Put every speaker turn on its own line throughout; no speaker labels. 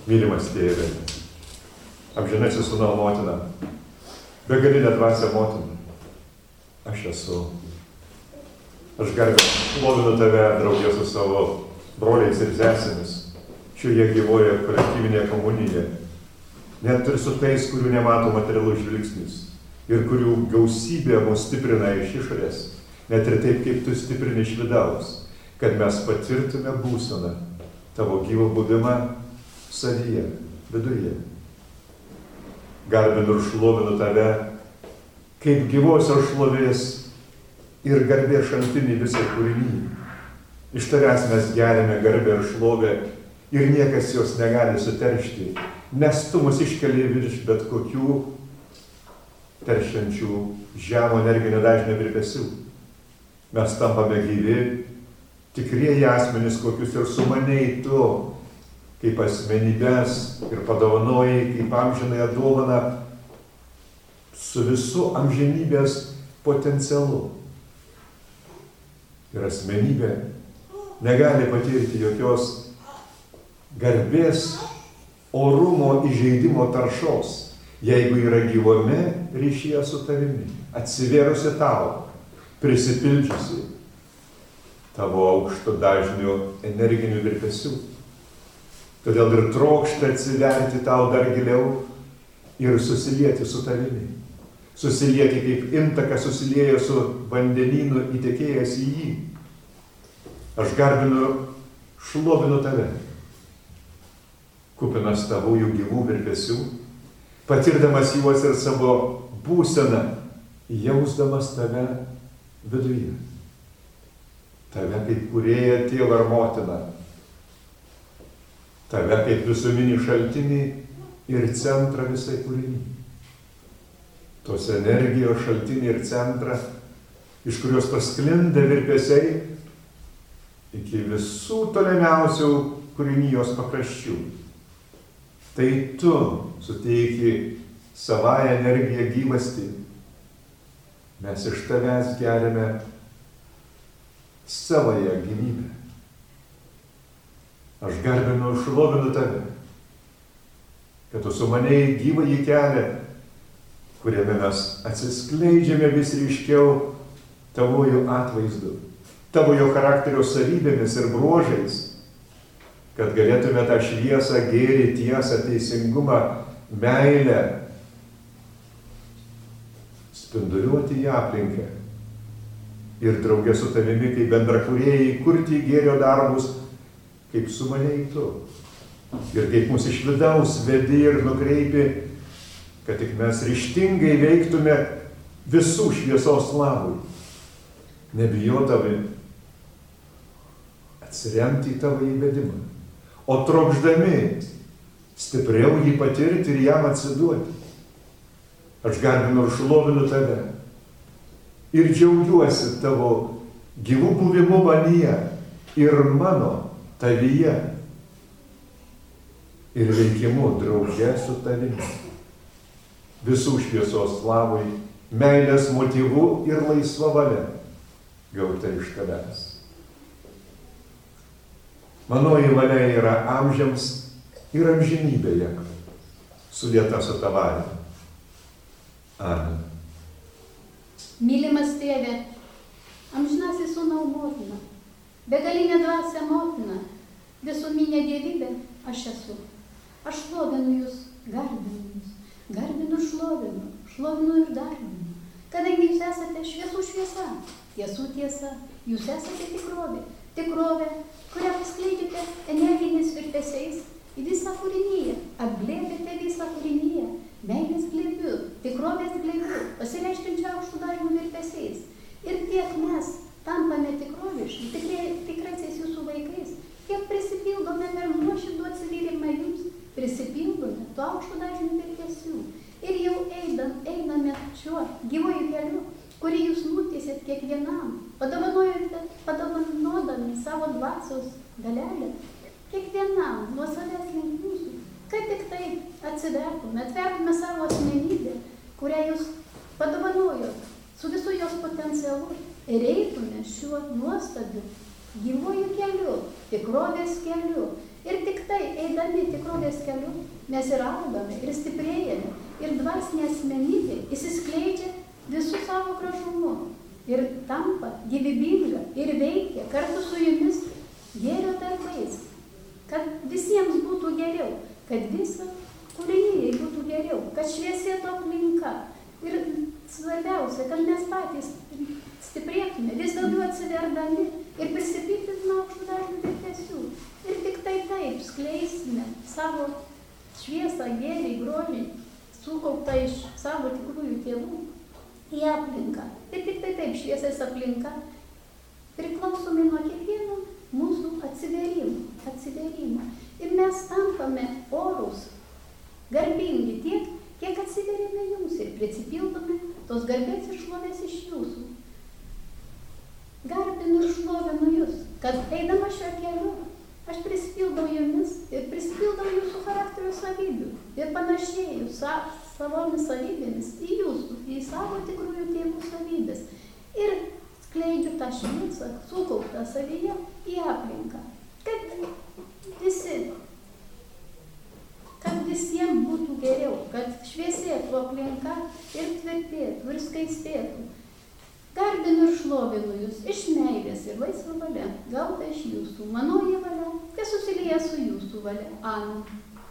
Mylimas tėve, amžinasis sūnau motina, begalinė dvasia motina, aš esu. Aš šlovinu tave draugė su savo broliais ir sesėmis šioje gyvoje kolektyvinėje komunijoje, net ir su tais, kurių nemato materialus žvilgsnis ir kurių gausybė mus stiprina iš išorės, net ir taip, kaip tu stiprini iš vidaus, kad mes patirtume būseną tavo gyvo buvimą savyje, viduje. Garbinu ir šlovinu tave kaip gyvosios šlovės ir garbės šaltinį visai kūriniai. Iš tavęs mes geriame garbę ir šlovę ir niekas jos negali suteršti, nes tu mus iškeli virš bet kokių teršiančių žemo energinio dažnio virpesių. Mes tampame gyvi, tikrieji asmenys, kokius ir sumanei tu, kaip asmenybės ir padovanojai, kaip amžinąją dovaną su visu amžinybės potencialu. Ir asmenybė negali patirti jokios garbės, orumo, įžeidimo taršos, jeigu yra gyvame ryšyje su tavimi, atsivėrusi tau, prisipildžiusi tavo aukšto dažnių energinių virpesių. Todėl ir trokšta atsiverti tau dar giliau ir susilieti su tavimi. Susilieti kaip intakas susilieja su vandenynu įtekėjęs į jį. Aš garbinu, šlovinu tave, kupinas tavųjų gyvų virpesių, patirdamas juos ir savo būseną, jausdamas tave viduje. Tave kaip kūrėją, tėvą ar motiną. Tave kaip visuminį šaltinį ir centrą visai kūriniai. Tos energijos šaltinį ir centrą, iš kurios pasklinda virpesiai iki visų tolimiausių kūrinijos pakraščių. Tai tu suteiki savąją energiją gyvastį. Mes iš tavęs geriame savąją gyvybę. Aš garbinu ir šlovinu tave, kad tu sumanėjai gyvąjį kelią, kuriame mes atsiskleidžiame vis ryškiau tavojo atvaizdu, tavojo charakterio savybėmis ir bruožais, kad galėtume tą šviesą, gėrį, tiesą, teisingumą, meilę spinduliuoti į aplinką ir drauge su tavimi kaip bendrakūrėjai kurti gėrio darbus, kaip sumanėjai tu. Ir kaip mus iš vidaus vedi ir nukreipi, kad tik mes ryžtingai veiktume visų šviesos labui, nebijodami atsiremti į tavo įvedimą, o trokšdami stipriau jį patirti ir jam atsiduoti. Aš garbinu ir šlovinu tave ir džiaugiuosi tavo gyvų buvimu manyje ir mano tavyje ir veikimu drauge su tavimi. Visų šviesos slavai, meilės motyvų ir laisva valia gauta iš tavęs. Manoji valia yra amžiams ir amžinybėje, sulieta su tavare. Amen.
Mylimas tėve, amžinasis sūnau motina, begalinė dvasia motina, visuminė dievybė aš esu. Aš šlovinu jūs, garbinu jūs. Garbinu, šlovinu ir garbinu, kadangi jūs esate šviesų šviesa, tiesų tiesa, jūs esate tikrovė, kurią paskleidžiate energiniais virpesiais į visą kūrinyje, apglėbėte visą kūrinyje, meilės glėbiu, tikrovės glėbiu, pasireiškiančią aukštų dažnių virpesiais. Ir tiek mes tampame tikroviški, tikraisiais jūsų vaikais, tiek prisipildome per nuoširdų atsivyrimą jums, prisipildome tuo aukštų dažnių virpesių ir jau einame šiuo gyvojų keliu, kurį jūs nutiesėt kiekvienam, padovanodami savo dvasios dalelę, kiekvienam nuo savęs link jūsų, kad tik tai atvertume savo asmenybę, kurią jūs padovanojot su visu jos potencialu ir eitume šiuo nuostabiu gyvojų keliu, tikrovės keliu. Ir tik tai, eidami eidami tikrovės keliu, mes ir augame, ir stiprėjame, ir dvasinė asmenybė įsiskleidžia visų savo gražumu ir tampa gyvybinga ir veikia kartu su jumis gėrio darbais, kad visiems būtų geriau, kad visą kūrinijai būtų geriau, kad šviesėtų aplinka ir svarbiausia, kad mes patys stiprėtume, vis daugiau atsiverdami ir prisipildytume aukštų dažnių virpesių. Ir tik taip skleisime savo šviesą, gėrį, grožį, sukauptą iš savo tikrųjų tėvų į aplinką. Ir tik taip šviesės aplinka priklausomi nuo kiekvieno mūsų atsivėrimo. Ir mes tampame orūs, garbingi tiek, kiek atsiverėme jums ir prisipildome tos garbės ir šlovės iš jūsų. Garbinu ir šlovinu jūs, kad eidama šiuo keliu, aš prisipildau jumis ir prisipildau jūsų charakterio savybių ir panašėju savomis savybėmis į jūsų, į savo tikrųjų tėvų savybės. Ir skleidžiu tą šviesą, sukauptą savyje į aplinką, kad visiems būtų geriau, kad šviesėtų aplinka ir tvirtėtų ir skaistėtų. Garbinu ir šlovinu jūs iš meilės ir laisva valia, gauta iš jūsų, manoji valia, kas susilieja su jūsų valia. Amen.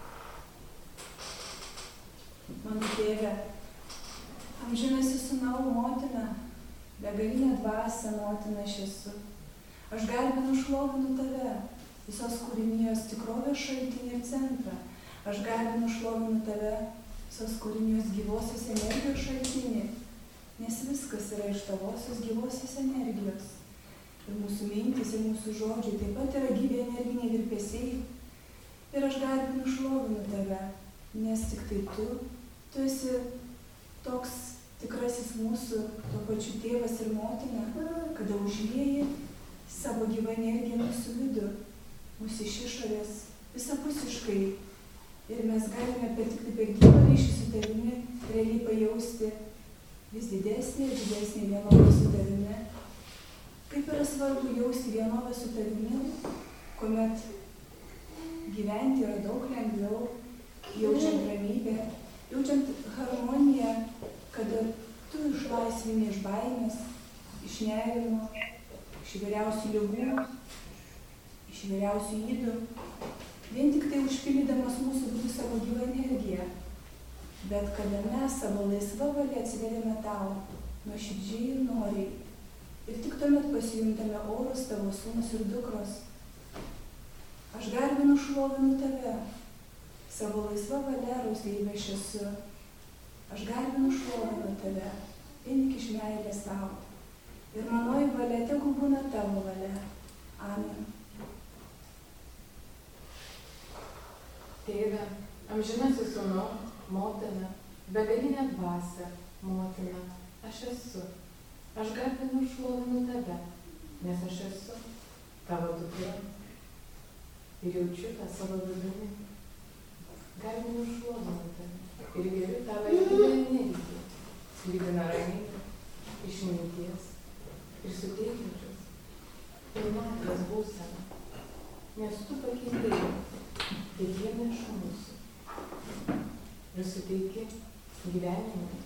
Mano tėve, amžinasi sūnau motina, begalinė dvasia motina aš esu. Aš garbinu šlovinu tave, visos kūrinijos tikrovės šaltinį ir centrą. Aš garbinu šlovinu tave, visos kūrinijos gyvosios energijos šaltinį, nes viskas yra iš tavosios gyvosios energijos. Ir mūsų mintys, ir mūsų žodžiai taip pat yra gyvi energiniai virpesiai. Ir aš garbinu šlovinu tave, nes tik tai tu esi toks tikrasis mūsų, tuo pačiu tėvas ir motina, kada užlieji savo gyvą energiją mūsų vidų, mūsų iš išorės, visapusiškai. Ir mes galime tik per gyvą ryšį su tavimi realiai pajausti vis didesnė ir didesnė vienovė su tavimi. Kaip yra svarbu jausti vienovę su tavimi, kuomet gyventi yra daug lengviau, jaučiant ramybę, jaučiant harmoniją, kada tu išlaisvini iš baimės, iš nerimo, iš įvairiausių ligų, iš įvairiausių ydų, vien tik tai užpildydamas mūsų vidų savo gyvą energiją. Bet kada mes savo laisvą valią atsiveriame tau, nuoširdžiai ir noriai, ir tik tuomet pasijuntame orus tavo sūnus ir dukros. Aš garbinu šlovinu tave, savo laisvą valią rauslybe aš esu. Aš garbinu šlovinu tave, vien tik iš meilės tau. Ir manoji valia tegu būna tavo valia. Amen.
Tėve, amžinasis sūnau, motina, begalinė dvasia, motina, aš esu. Aš garbinu ir šlovinu tave, nes aš esu tavo dukra. Ir jaučiu tą savo vidumi. Garbinu ir šlovinu tave. Ir geriu tavo vidinę energiją. Sklidina ramybę, išminties ir suteikiančios pilnatvės būseną. Nes tu pakeitei kiekvieną iš mūsų. Ir suteiki gyvenimui,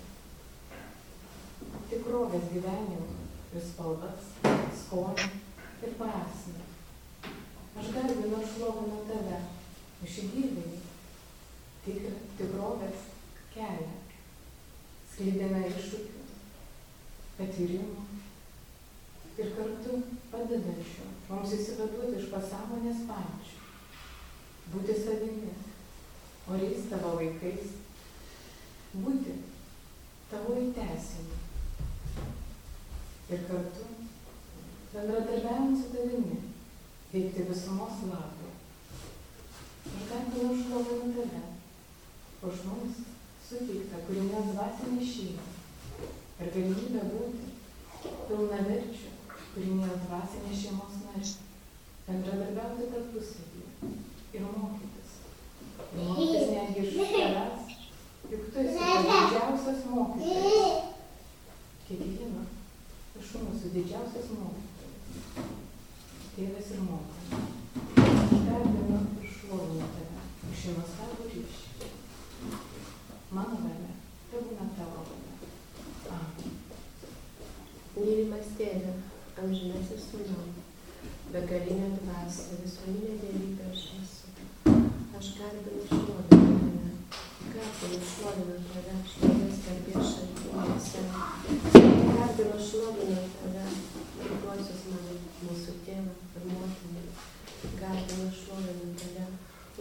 tikrovės gyvenimui, ir spalvas, skonį ir prasmę. Aš garbinu ir šlovinu tave, išgyveni tikrą tikrovės kelią, sklidina iššūkių, patyrimų ir kartu padedančių mums įsivaduoti iš pasąmonės pačių, būti savimi, oriais tavo vaikais, būti tavo įteisinimui ir kartu bendradarbiavant su tavimi, veikti visumos labui. Aš garbinu ir šlovinu tave, už mums suteiktą kūrinės dvasinę šeimą ir galimybę būti pilnaverčių kūrinės dvasinės šeimos narių, bendradarbiauti tarpusavyje ir mokytis. Mokytis netgi iš tavęs, juk tu esi tas didžiausias mokytojas. Kiekvieno iš mūsų didžiausias mokytojas. Tėvas ir mokytojas. Aš garbinu ir šlovinu tave.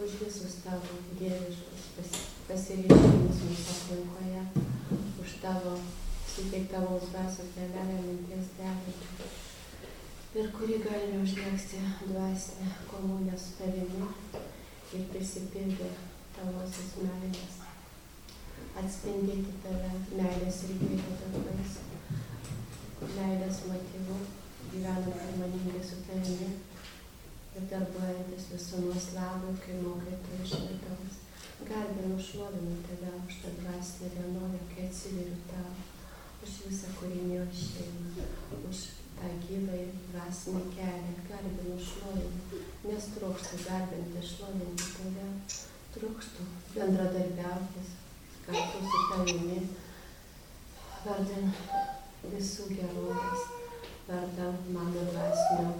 už visus tavo dieviškus pasireiškimus mūsų aplinkoje, už tavo suteiktavos dvasios dalelę minties degančią, per kurį galime užmegzti dvasinę komuniją su tavimi ir prisipildę tavosios meilės, atspindėti tave meilės ir gėrio darbais, meilės motyvu, gyvenant harmoningai su tavimi ir darbuojantis visumos labui, kai mokai tu iš vidaus. Garbinu, šlovinu tave už tą dvasinę vienovę, kai atsiveriu tau, už visą kūrinijos šeimą, už tą gyvą ir dvasinį kelią. Garbinu, šlovinu, nes trokštu garbinti, šlovinti tave, trokštu bendradarbiauti kartu su tavimi, vardan visų gerovės, vardan mano dvasinio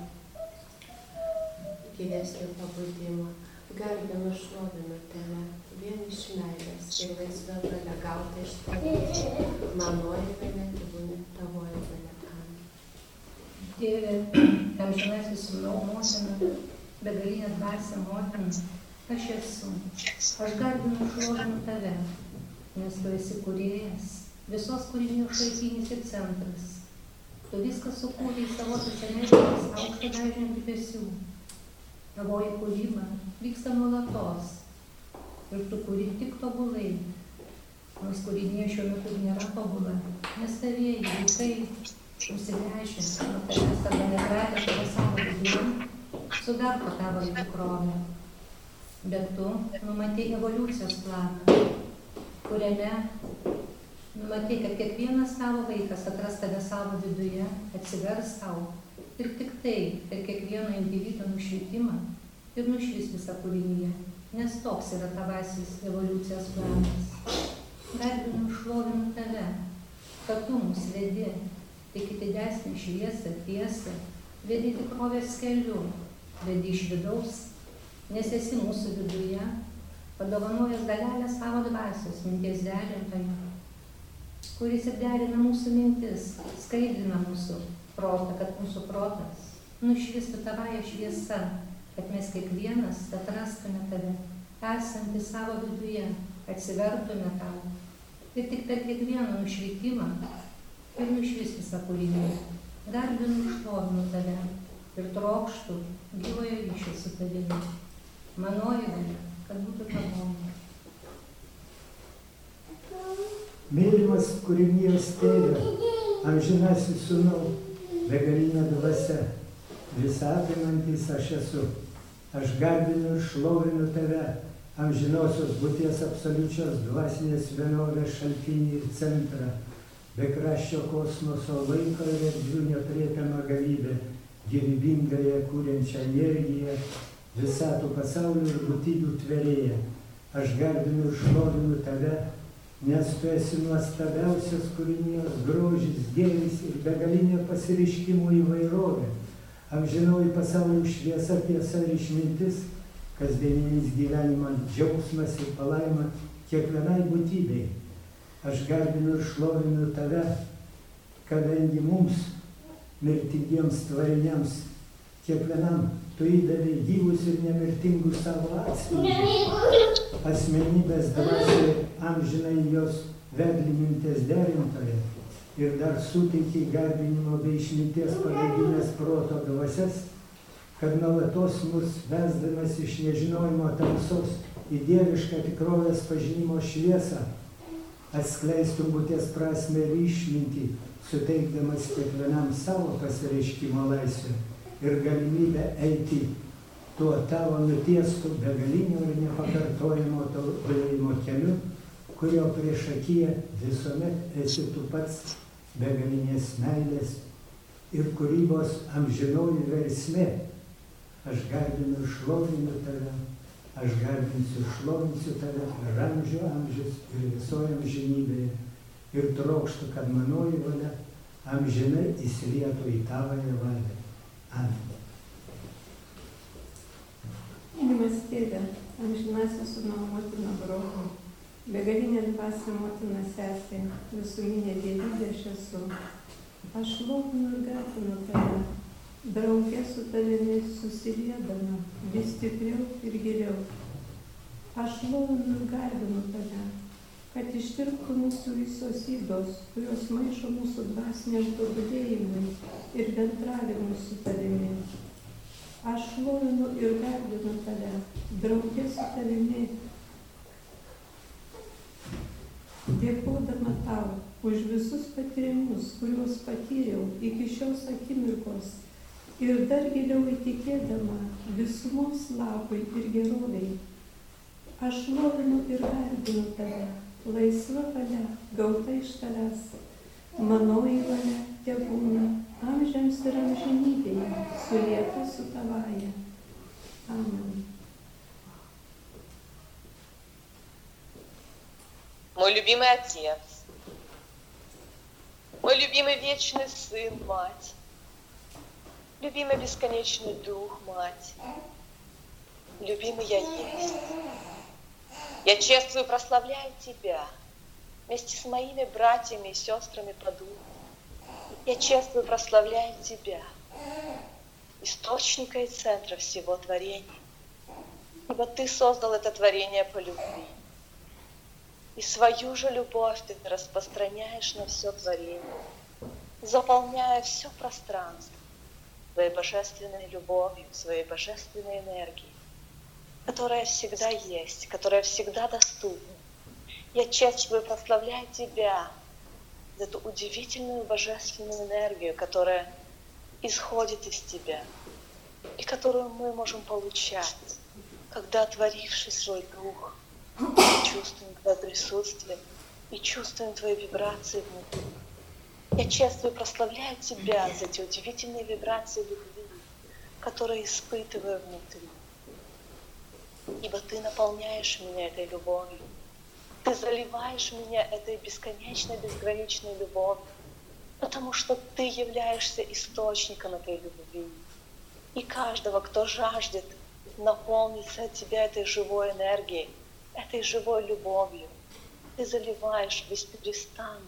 gyvesnio pabudimo. Garbinu, šlovinu tave, vien iš meilės ir laisva valia gauta iš tavęs. Manoji valia, tebūnie tavoji valia. Amen.
Tėve, amžinasis sūnau, motina, begalinė dvasia motina, aš esu. Aš garbinu, šlovinu tave, nes tu esi kūrėjas, visos kūrinijos šaltinis ir centras. Tu viską sukūrei savosios energijos aukšto dažnio debesių. Tavoji kūryba vyksta nuolatos ir tu kūri tik tobulai, nors kūrinėje šiuo metu nėra tobula, nes tavieji vaikai užsigręžę nuo tavęs arba nepratę tavo savo viduje, sudarko tavo tikrovę. Bet tu numatei evoliucijos planą, kuriame numatei, kad kiekvienas tavo vaikas atras tave savo viduje, atsivers tau. Ir tik tai per kiekvieno individo nušvitimą ir nušvis visą kūriniją, nes toks yra tavasis evoliucijos planas. Garbinu, šlovinu tave, kad tu mus vedi tik į didesnį šviesą, tiesą, vedi tikrovės keliu, vedi iš vidaus, nes esi mūsų viduje, padovanojęs dalelę savo dvasios minties derintojo, kuris ir derina mūsų mintis, skaidrina mūsų protą, kad mūsų protas nušvistų tavąją šviesą, kad mes kiekvienas atrastume tave, esantį savo viduje, atsivertume tau. Ir tik per kiekvieną nušvitimą ir nušvis visą kūrinį. Garbinu, šlovinu tave ir trokštu gyvojo ryšio su tavimi. Manoji valia, kad būtų tavoji.
Mylimas kūrinijos tėve, amžinasis sūnau, begalinė dvasia, visapimantis aš esu. Aš garbinu ir šlovinu tave, amžinosios būties absoliučios dvasinės vienovės šaltinį ir centrą, bekraščio kosmoso laiko ir erdvių nepriepiamą galybę, gyvybingąją kūrenčią energiją, visatų pasaulio ir būtybių tvėrėją. Aš garbinu ir šlovinu tave, nes tu esi nuostabiausias kūrinijos grožis, gėris ir begalinė pasireiškimų įvairovė, amžinoji pasaulio šviesa, tiesa ir išmintis, kasdieninis gyvenimo džiaugsmas ir palaima kiekvienai būtybei. Aš garbinu ir šlovinu tave, kadangi mums, mirtingiems tvariniams, kiekvienam tu įdavei gyvus ir nemirtingus savo atspindžius. Asmenybės dvasiai amžinai jos vedlį minties derintoje ir dar suteikė garbinimo bei išminties pagalbinės proto dvasias, kad nuolatos mus vesdamas iš nežinojimo tamsos į dievišką tikrovės pažinimo šviesą, atskleistum būties prasmę ir išmintį, suteikdamas kiekvienam savo pasireiškimo laisvę ir galimybę eiti tuo tavo nutiestų begalinio ir nepakartojimo tobulėjimo keliu, kurio priešakyje visuomet esi tu pats begalinės meilės ir kūrybos amžinoji versmė. Aš garbinu ir šlovinu tave, aš garbinsiu ir šlovinsiu tave per amžių amžius ir visoje amžinybėje ir trokštu, kad manoji valia amžinai įsilietų į tavąją valią. Amen.
Mylimas tėve, amžinasis sūnau, motina brolių, begalinė dvasia motina sesė, visuminė dievybė aš esu. Aš šlovinu ir garbinu tave, drauge su tavimi susiliedama vis stipriau ir giliau, Aš šlovinu ir garbinu tave, kad ištirptų mūsų visos ydos, kurios maišo mūsų dvasiniam tobulėjimui ir bendravimu su tavimi. Aš šlovinu ir garbinu tave, drauge su tavimi, dėkodama tau už visus patyrimus, kuriuos patyriau iki šios akimirkos ir dar giliau įtikėdama visumos labui ir geroviai. Aš šlovinu ir garbinu tave, laisva valia, gauta iš tavęs. Manoji valia tebūna amžiams ir amžinybėje, sulieta su tavaja. Amen.
Мой любимый Отец, мой любимый Вечный Сын, Мать, любимый Бесконечный Дух, Мать, любимый Я есть. Я чествую и прославляю Тебя вместе с моими братьями и сестрами по духу. Я чествую и прославляю Тебя, источника и центра всего творения, ибо Ты создал это творение по любви. И свою же любовь Ты распространяешь на все творение, заполняя все пространство Своей божественной любовью, Своей божественной энергией, которая всегда есть, которая всегда доступна. Я чествую и прославляю Тебя за эту удивительную божественную энергию, которая исходит из Тебя и которую мы можем получать, когда, отворивший свой дух, чувствуем Твое присутствие и чувствуем Твои вибрации внутри. Я чествую и прославляю Тебя за эти удивительные вибрации любви, которые испытываю внутри. Ибо Ты наполняешь меня этой любовью. Ты заливаешь меня этой бесконечной, безграничной любовью, потому что Ты являешься источником этой любви. И каждого, кто жаждет наполниться от Тебя этой живой энергией, этой живой любовью, Ты заливаешь бесперестанно,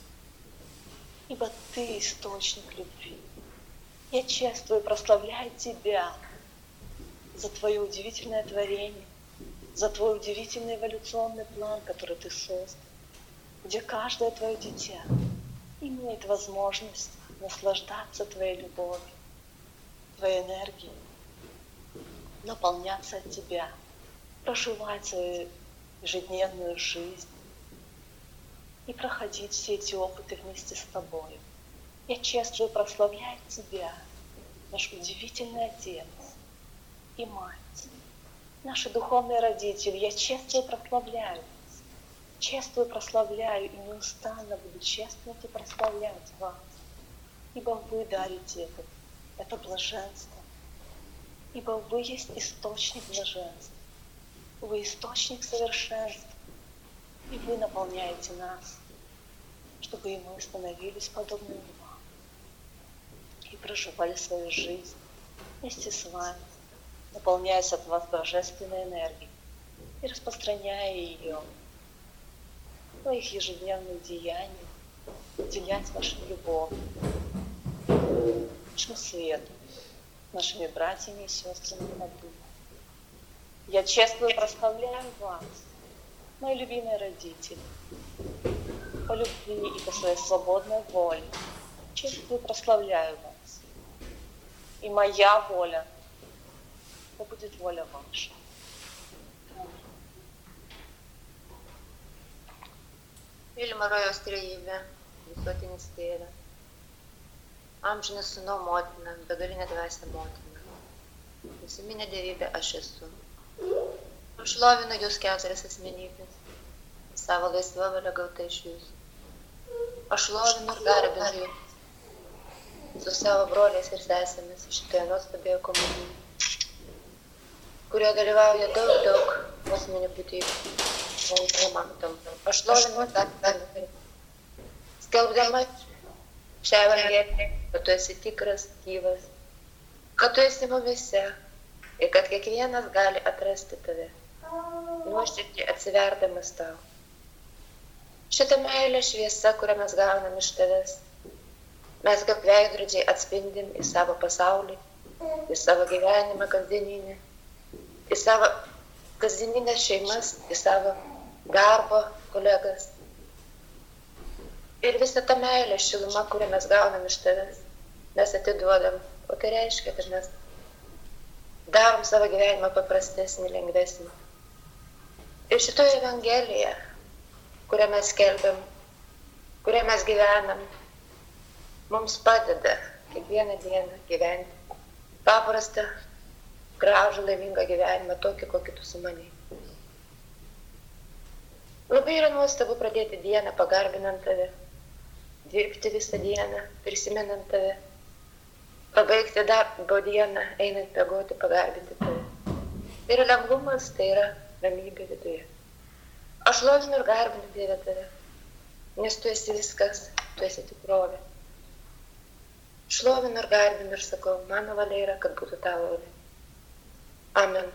ибо Ты источник любви. Я чествую и прославляю Тебя за Твое удивительное творение, за Твой удивительный эволюционный план, который Ты создал, где каждое Твое дитя имеет возможность наслаждаться Твоей любовью, Твоей энергией, наполняться от Тебя, проживать свою ежедневную жизнь и проходить все эти опыты вместе с Тобой. Я чествую и прославляю Тебя, наш удивительный Отец и Мать, наши духовные родители. Я чествую и прославляю вас, чествую и прославляю, и неустанно буду чествовать и прославлять вас, ибо Вы дарите это блаженство, ибо Вы есть источник блаженства. Вы источник совершенства, и Вы наполняете нас, чтобы и мы становились подобными Вам и проживали свою жизнь вместе с Вами, наполняясь от Вас божественной энергией и распространяя ее в своих ежедневных деяниях, делять Вашу любовь, нашему свету, нашими братьями и сестрами по духу. Я чествую и прославляю вас, мои любимые родители, по любви и по своей свободной воле. Чествую и прославляю вас. И моя воля, да будет воля ваша.
Mylima Rojaus Trejybė, visuotinis Tėve, amžinas Sūnau motina, begalinė dvasia motina, visuminė dievybė aš esu. Aš šlovinu Jūs keturias asmenybės, savo laisvą valią gautą iš Jūsų. Aš šlovinu ir garbinu Jūs su savo broliais ir sesėmis šitoje nuostabioje komunijoje, kurioje dalyvauja daug kosminių būtybių. Aš šlovinu ir garbinu, skelbdama šią evangeliją, kad Tu esi tikras, gyvas, kad Tu esi mumyse ir kad kiekvienas gali atrasti Tave, nuoširdžiai atsiverdamas Tau. Šitą meilę šviesą, kurią mes gaunam iš Tavęs, mes kaip veidrodžiai atspindim į savo pasaulį, į savo gyvenimą kasdieninį, į savo kasdieninės šeimas, į savo darbo kolegas. Ir visą tą meilę, šilumą, kurią mes gaunam iš tavęs, mes atiduodam. O tai reiškia, kad mes darom savo gyvenimą paprastesnį, lengvesnį. Ir šitoje Evangelijoje, kurią mes skelbiam, kurią mes gyvenam, mums padeda kiekvieną dieną gyventi paprastą, gražų, laimingą gyvenimą, tokį, kokį tu sumanei. Labai yra nuostabu pradėti dieną pagarbinant tave, dirbti visą dieną, prisimenant tave, pabaigti darbo dieną, einant miegoti, pagarbinti tave. Tai yra lengvumas, tai yra ramybė viduje. Aš šlovinu ir garbinu Dievę tave, nes tu esi viskas, tu esi tikrovė. Šlovinu ir garbinu ir sakau, mano valia yra, kad būtų tavo valia. Amen.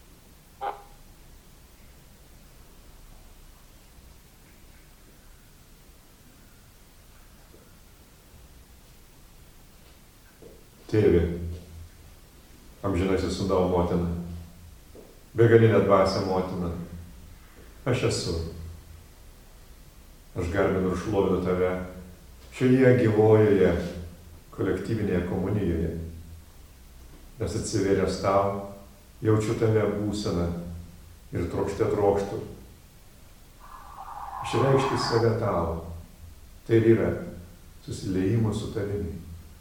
Tėve, amžinasis sūnau motina, begalinė dvasia motina, aš esu. Aš garbinu ir šlovinu tave šioje gyvojoje kolektyvinėje komunijoje, nes atsivėręs tau, jaučiu tave būseną ir trokštu. Išreikšti save tau, tai yra susiliejimas su tavimi.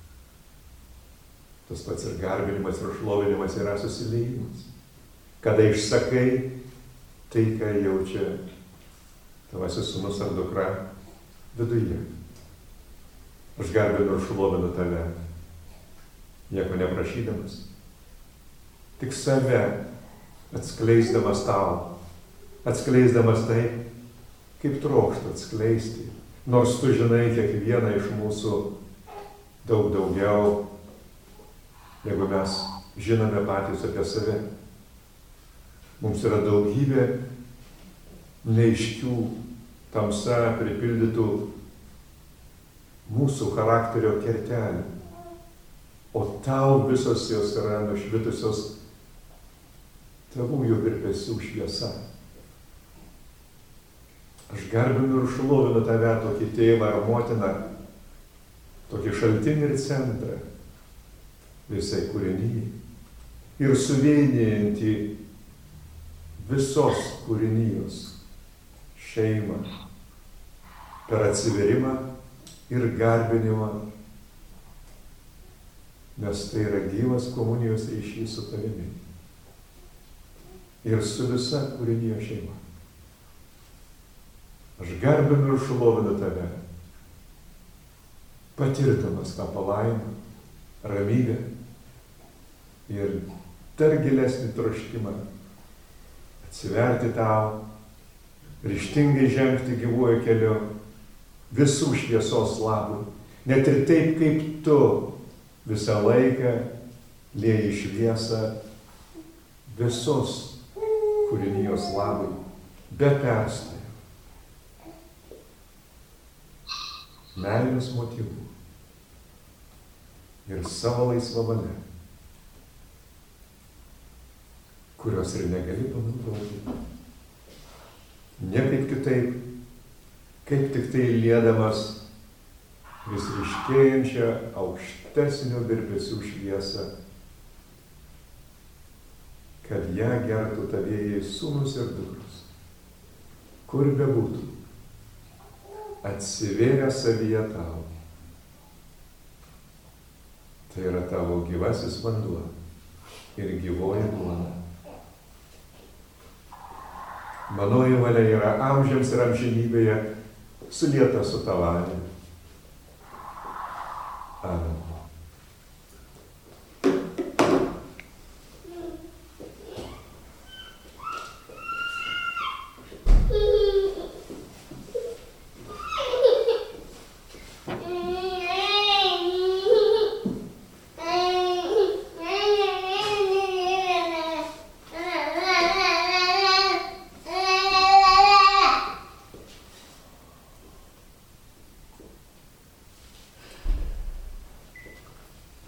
Tas pats ir garbinimas ir šlovinimas yra susiliejimas. Kada išsakai tai, ką jaučia tavasis sūnus ar dukra viduje. Aš garbinu ir šlovinu tave, nieko neprašydamas, tik save atskleisdamas tau, atskleisdamas taip, kaip trokštų atskleisti. Nors tu žinai kiekvieną iš mūsų daug daugiau, negu mes žinome patys apie save. Mums yra daugybė neaiškių, tamsa pripildytų mūsų charakterio kertelių, o tau visos jos yra nušvitusios tavųjų virpesių šviesa. Aš garbinu ir šlovinu tave, tokį tėvą ar motiną, tokį šaltinį ir centrą visai kūrinyjai ir suvienijantį visos kūrinijos šeimą per atsiverimą ir garbinimą, nes tai yra gyvas komunijos ryšys su tavimi ir su visa kūrinijos šeima. Aš garbinu ir šlovinu tave, patirdamas tą palaimą, ramybę ir dar gilesnį troškimą atsiverti tau, ryžtingai žengti gyvuoju keliu visų šviesos labui, net ir taip, kaip tu visą laiką lieji šviesą visos kūrinijos labui, be perstojo, meilės motyvų ir savo laisvą valią, kurios ir negali panaudoti. Niekaip kitaip, kaip tik tai liedamas vis ryškėjančią aukštesnio virpesių šviesą, kad ją gertų tavieji sūnus ir dukros, kur bebūtų, atsivėrė savyje tau. Tai yra tavo gyvasis vanduo ir gyvoji duona. Manoji valia yra amžiams ir amžinybėje sulieta su tavimi. Amen.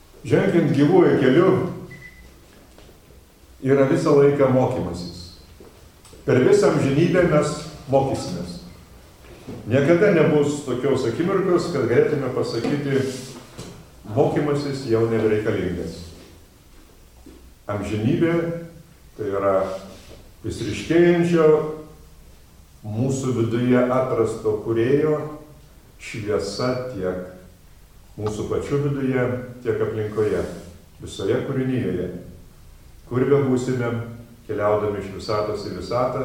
Žengiant gyvuoju keliu yra visą laiką mokymasis. Per visą amžinybę mes mokysimės. Niekada nebus tokios akimirkos, kad galėtume pasakyti, mokymasis jau nebereikalingas. Amžinybė tai yra vis ryškėjančio mūsų viduje atrasto kūrėjo šviesa tiek mūsų pačių viduje, tiek aplinkoje, visoje kūrinyje. Kur be būsime, keliaudami iš visatos į visatą,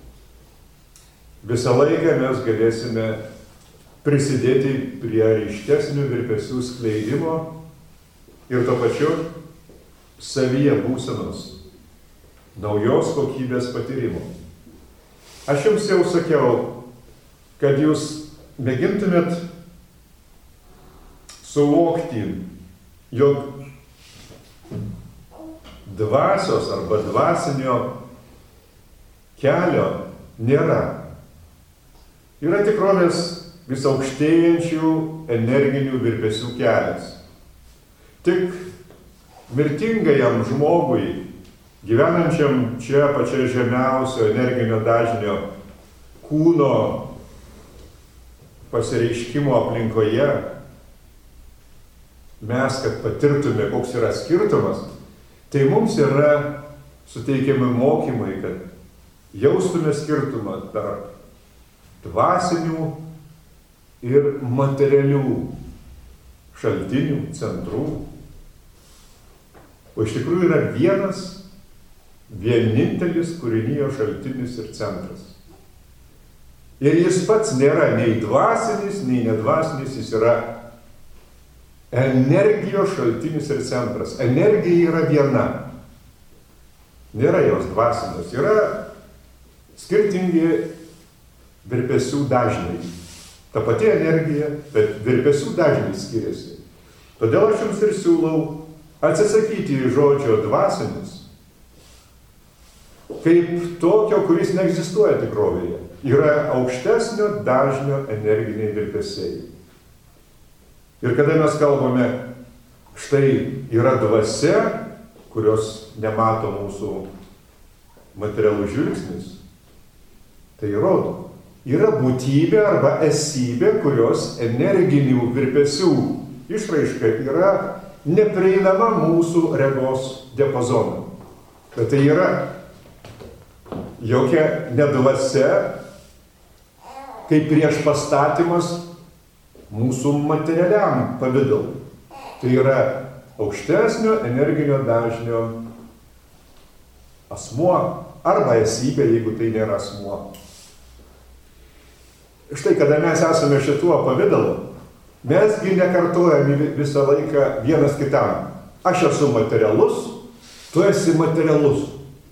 visą laiką mes galėsime prisidėti prie ryškesnių virpesių skleidimo ir tuo pačiu savyje būsenos, naujos kokybės patyrimo. Aš jums jau sakiau, kad jūs mėgintumėt suvokti, jog dvasios arba dvasinio kelio nėra. Yra tikrovės vis aukštėjančių energinių virpesių kelias. Tik mirtingajam žmogui, gyvenančiam čia pačia žemiausio energinio dažnio kūno pasireiškimo aplinkoje, mes, kad patirtume, koks yra skirtumas, tai mums yra suteikiami mokymai, kad jaustume skirtumą tarp dvasinių ir materialių šaltinių, centrų. O iš tikrųjų yra vienintelis kūrinijos šaltinis ir centras. Ir jis pats nėra nei dvasinis, nei nedvasinis, jis yra energijos šaltinis ir centras. Energija yra viena. Nėra jos dvasinos. Yra skirtingi virpesių dažniai. Ta pati energija, bet virpesių dažniai skiriasi. Todėl aš jums ir siūlau atsisakyti žodžio dvasinis, kaip tokio, kuris neegzistuoja tikrovėje. Yra aukštesnio dažnio energiniai virpesiai. Ir kada mes kalbame, štai yra dvasia, kurios nemato mūsų materialus žvilgsnis, tai rodo. Yra būtybė arba esybė, kurios energinių virpesių išraiška yra neprieinama mūsų regos diapazonui. Bet tai yra jokia nedvasia, kaip prieš pastatymas mūsų materialiam pavidalui. Tai yra aukštesnio energinio dažnio asmuo arba esybė, jeigu tai nėra asmuo. Štai, kada mes esame šituo pavidalu, mesgi nekartojame visą laiką vienas kitam. Aš esu materialus, tu esi materialus.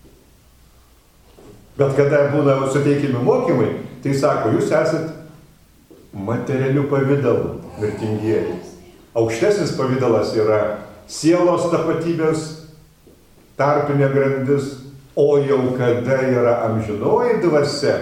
Bet kada būna suteikimi mokymai, tai sako, jūs esat materialių pavidalų, mirtingieji. Aukštesnis pavidalas yra sielos tapatybės tarpinė grandis, o jau kada yra amžinoji dvasia,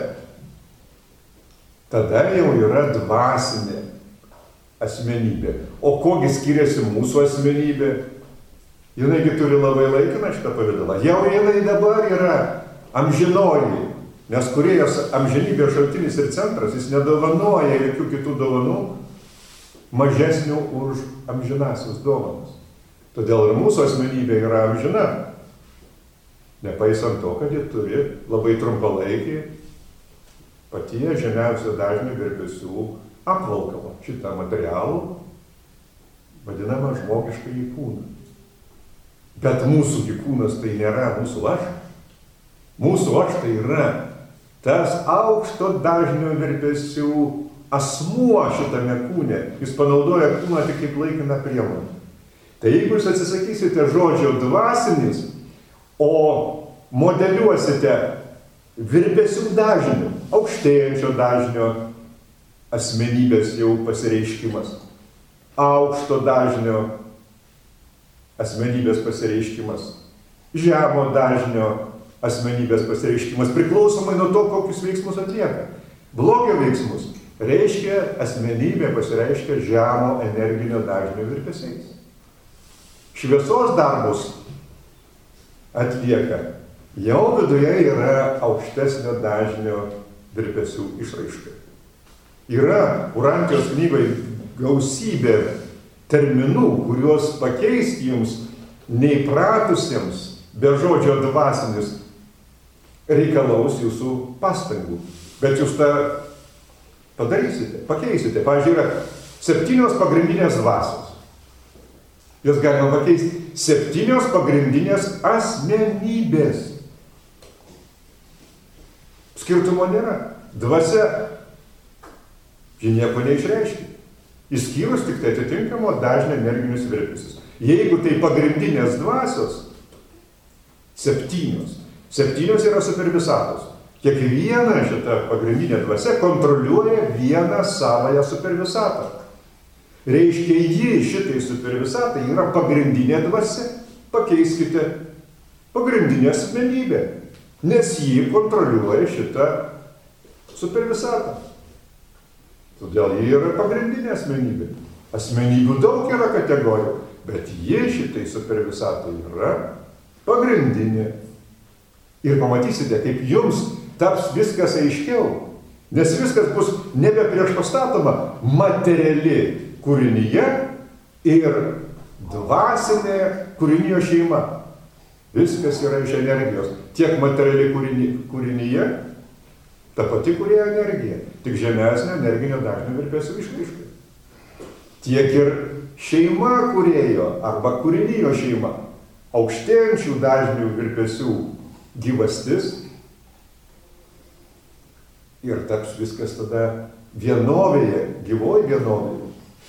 tada jau yra dvasinė asmenybė. O kogi skiriasi mūsų asmenybė? Jinaigi turi labai laikiną šitą pavidalą. Jau jinai dabar yra amžinoji, nes kūrėjas amžinybės šaltinis ir centras, jis nedovanoja jokių kitų dovanų mažesnių už amžinasius dovanas. Todėl ir mūsų asmenybė yra amžina, nepaisant to, kad ji turi labai trumpalaikį patie žemiausio dažnio virpesių apvalkalą, šitą materialų, vadinamą žmogiškąjį kūną. Bet mūsų kūnas tai nėra mūsų aš. Mūsų aš tai yra tas aukšto dažnio virpesių asmuo šitame kūne. Jis panaudoja kūną tik kaip laikiną priemonę. Tai jeigu jūs atsisakysite žodžio dvasinis, o modeliuosite virpesių dažnių, aukštėjančio dažnio asmenybės jau pasireiškimas, aukšto dažnio asmenybės pasireiškimas, žemo dažnio asmenybės pasireiškimas, priklausomai nuo to, kokius veiksmus atlieka. Blogio veiksmus reiškia asmenybė pasireiškia žemo energinio dažnio virpesiais. Šviesos darbus atlieka jau viduje yra aukštesnio dažnio virpesių išraiška. Yra Urantijos knygoje gausybė terminų, kuriuos pakeisti jums neįpratusiems be žodžio dvasinis reikalaus jūsų pastangų. Bet jūs tą padarysite, pakeisite. Pavyzdžiui, yra 7 pagrindinės dvasios. Jas galima pakeisti 7 pagrindinės asmenybės. Skirtumo nėra. Dvasia, ji nieko neišreiškia. Išskyrus tik tai atitinkamo dažnio energinius virpesius. Jeigu tai pagrindinės dvasios, 7 yra supervisatos. Kiekviena šita pagrindinė dvasia kontroliuoja vieną savąją supervisatą. Reiškia, ji šitai supervisatai yra pagrindinė dvasia. Pakeiskite pagrindinę asmenybę, nes ji kontroliuoja šitą supervisatą. Todėl ji yra pagrindinė asmenybė. Asmenybių daug yra kategorijų, bet ji šitai supervisatai yra pagrindinė. Ir pamatysite, kaip jums taps viskas aiškiau, nes viskas bus nebe priešpastatoma materiali kūrinyje ir dvasinė kūrinio šeima. Viskas yra iš energijos. Tiek materiali kūrinyje, ta pati kūrėjo energija, tik žemesnio energinio dažnio virpesių išraiška. Tiek ir šeima kūrėjo arba kūrinio šeima, aukštėjančių dažnių virpesių gyvastis ir taps viskas tada vienovėje, gyvoj vienovėje.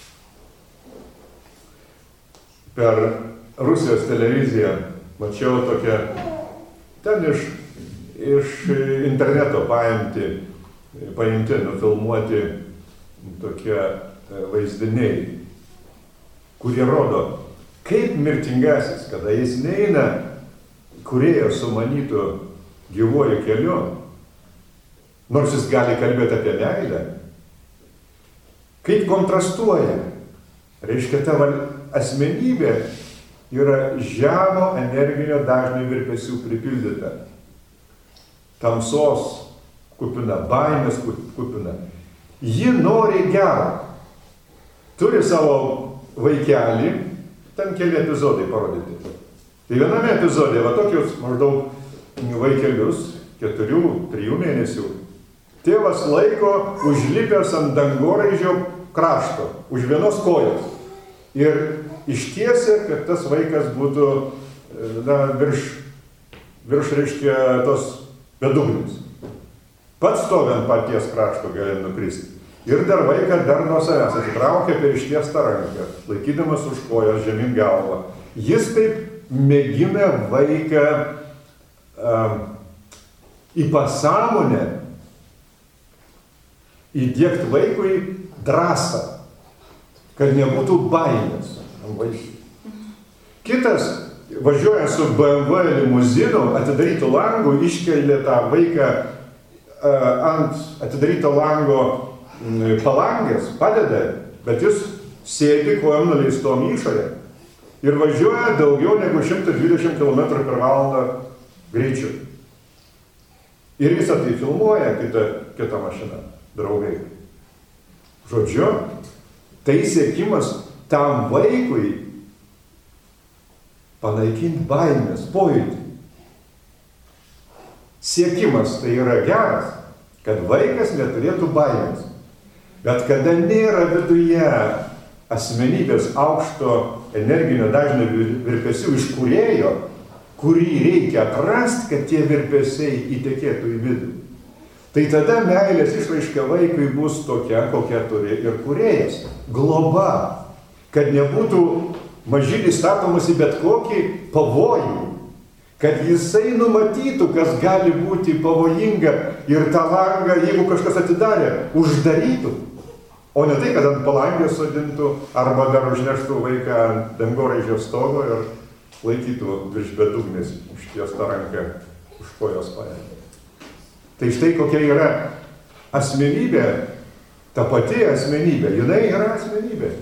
Per Rusijos televiziją mačiau tokią, ten iš interneto paimti, nufilmuoti tokie vaizdiniai, kurie rodo, kaip mirtingasis, kada jis neina kūrėjo sumanytų gyvuoju keliu, nors jis gali kalbėti apie meilę, kaip kontrastuoja. Reiškia, tavo asmenybė yra žemo energinio dažnio virpesių pripildyta. Tamsos kupina, baimės kupina. Ji nori gero. Turi savo vaikelį, ten keli epizodai parodyti. Tai viename epizode, va tokius maždaug vaikelius, 4-3 mėnesių, tėvas laiko užlipęs ant dangoraižio krašto, už vienos kojos. Ir ištiesia, kad tas vaikas būtų virš reiškia tos bedugnis. Pats stoviant paties krašto gali nukristi. Ir dar vaiką dar nuo savęs atitraukia per ištiestą ranką, laikydamas už kojos žemyn galvą. Jis taip mėgina vaiką į pasąmonę įdiegti vaikui drąsą, kad nebūtų baimės. Kitas, važiuoja su BMW limuzinu, atidarytų langų, iškelia tą vaiką ant atidaryto lango palangės, padeda, bet jis sėdi kojom nuleistom išorė ir važiuoja daugiau negu 120 km/h greičiu. Ir visą tai filmuoja kita mašina, draugai. Žodžiu, tai siekimas tam vaikui panaikinti baimės pojūtį. Siekimas tai yra geras, kad vaikas neturėtų baimės. Bet kada nėra viduje asmenybės aukšto energinio dažnio virpesių iš kūrėjo, kurį reikia atrasti, kad tie virpesiai įtekėtų į vidų, tai tada meilės išraiška vaikui bus tokia, kokia turi ir kūrėjas. Globa, kad nebūtų mažylis statomas į bet kokį pavojų, kad jisai numatytų, kas gali būti pavojinga ir tą langą, jeigu kažkas atidarė, uždarytų. O ne tai, kad ant palangės sodintų arba dar užneštų vaiką ant dangoraižio stogo ir laikytų virš bedugnės užtiestą ranką už kojos paėmė. Tai štai kokia yra asmenybė, ta pati asmenybė, jinai yra asmenybė,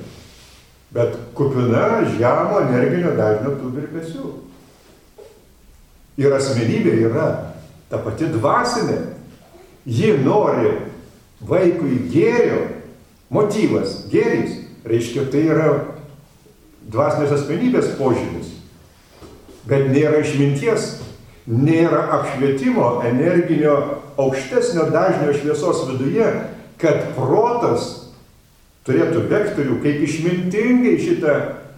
bet kupina žemo energinio dažnio tų virpesių. Ir asmenybė yra ta pati dvasinė. Ji nori vaikui gėrio, motyvas, gėris. Reiškia, tai yra dvasinės asmenybės požymis. Bet nėra išminties, nėra apšvietimo, energinio aukštesnio dažnio šviesos viduje, kad protas turėtų vektorių, kaip išmintingai šitą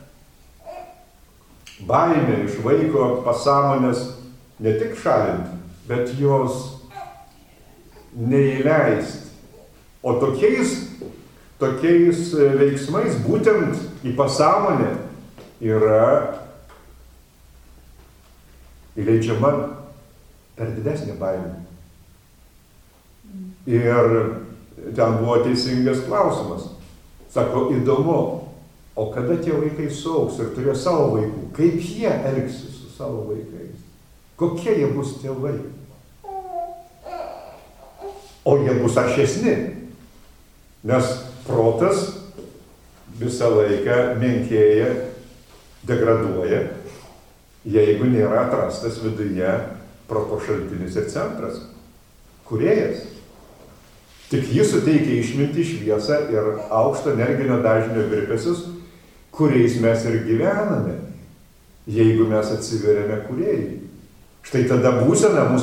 baimę iš vaiko pasąmonės ne tik šalinti, bet jos neįleisti. O tokiais veiksmais būtent į pasąmonę yra įleidžiama per didesnį baimę. Ir ten buvo teisingas klausimas. Sako, įdomu, o kada tie vaikai suaugs ir turės savo vaikų, kaip jie elgsis su savo vaikais? Kokie jie bus tėvai? O jie bus aršesni, nes protas visą laiką menkėja, degraduoja, jeigu nėra atrastas viduje proto šaltinis ir centras, kūrėjas. Tik jis suteikia išmintį, šviesą ir aukšto energinio dažnio virpesius, kuriais mes ir gyvename, jeigu mes atsiveriame kūrėjai. Štai tada būsena mus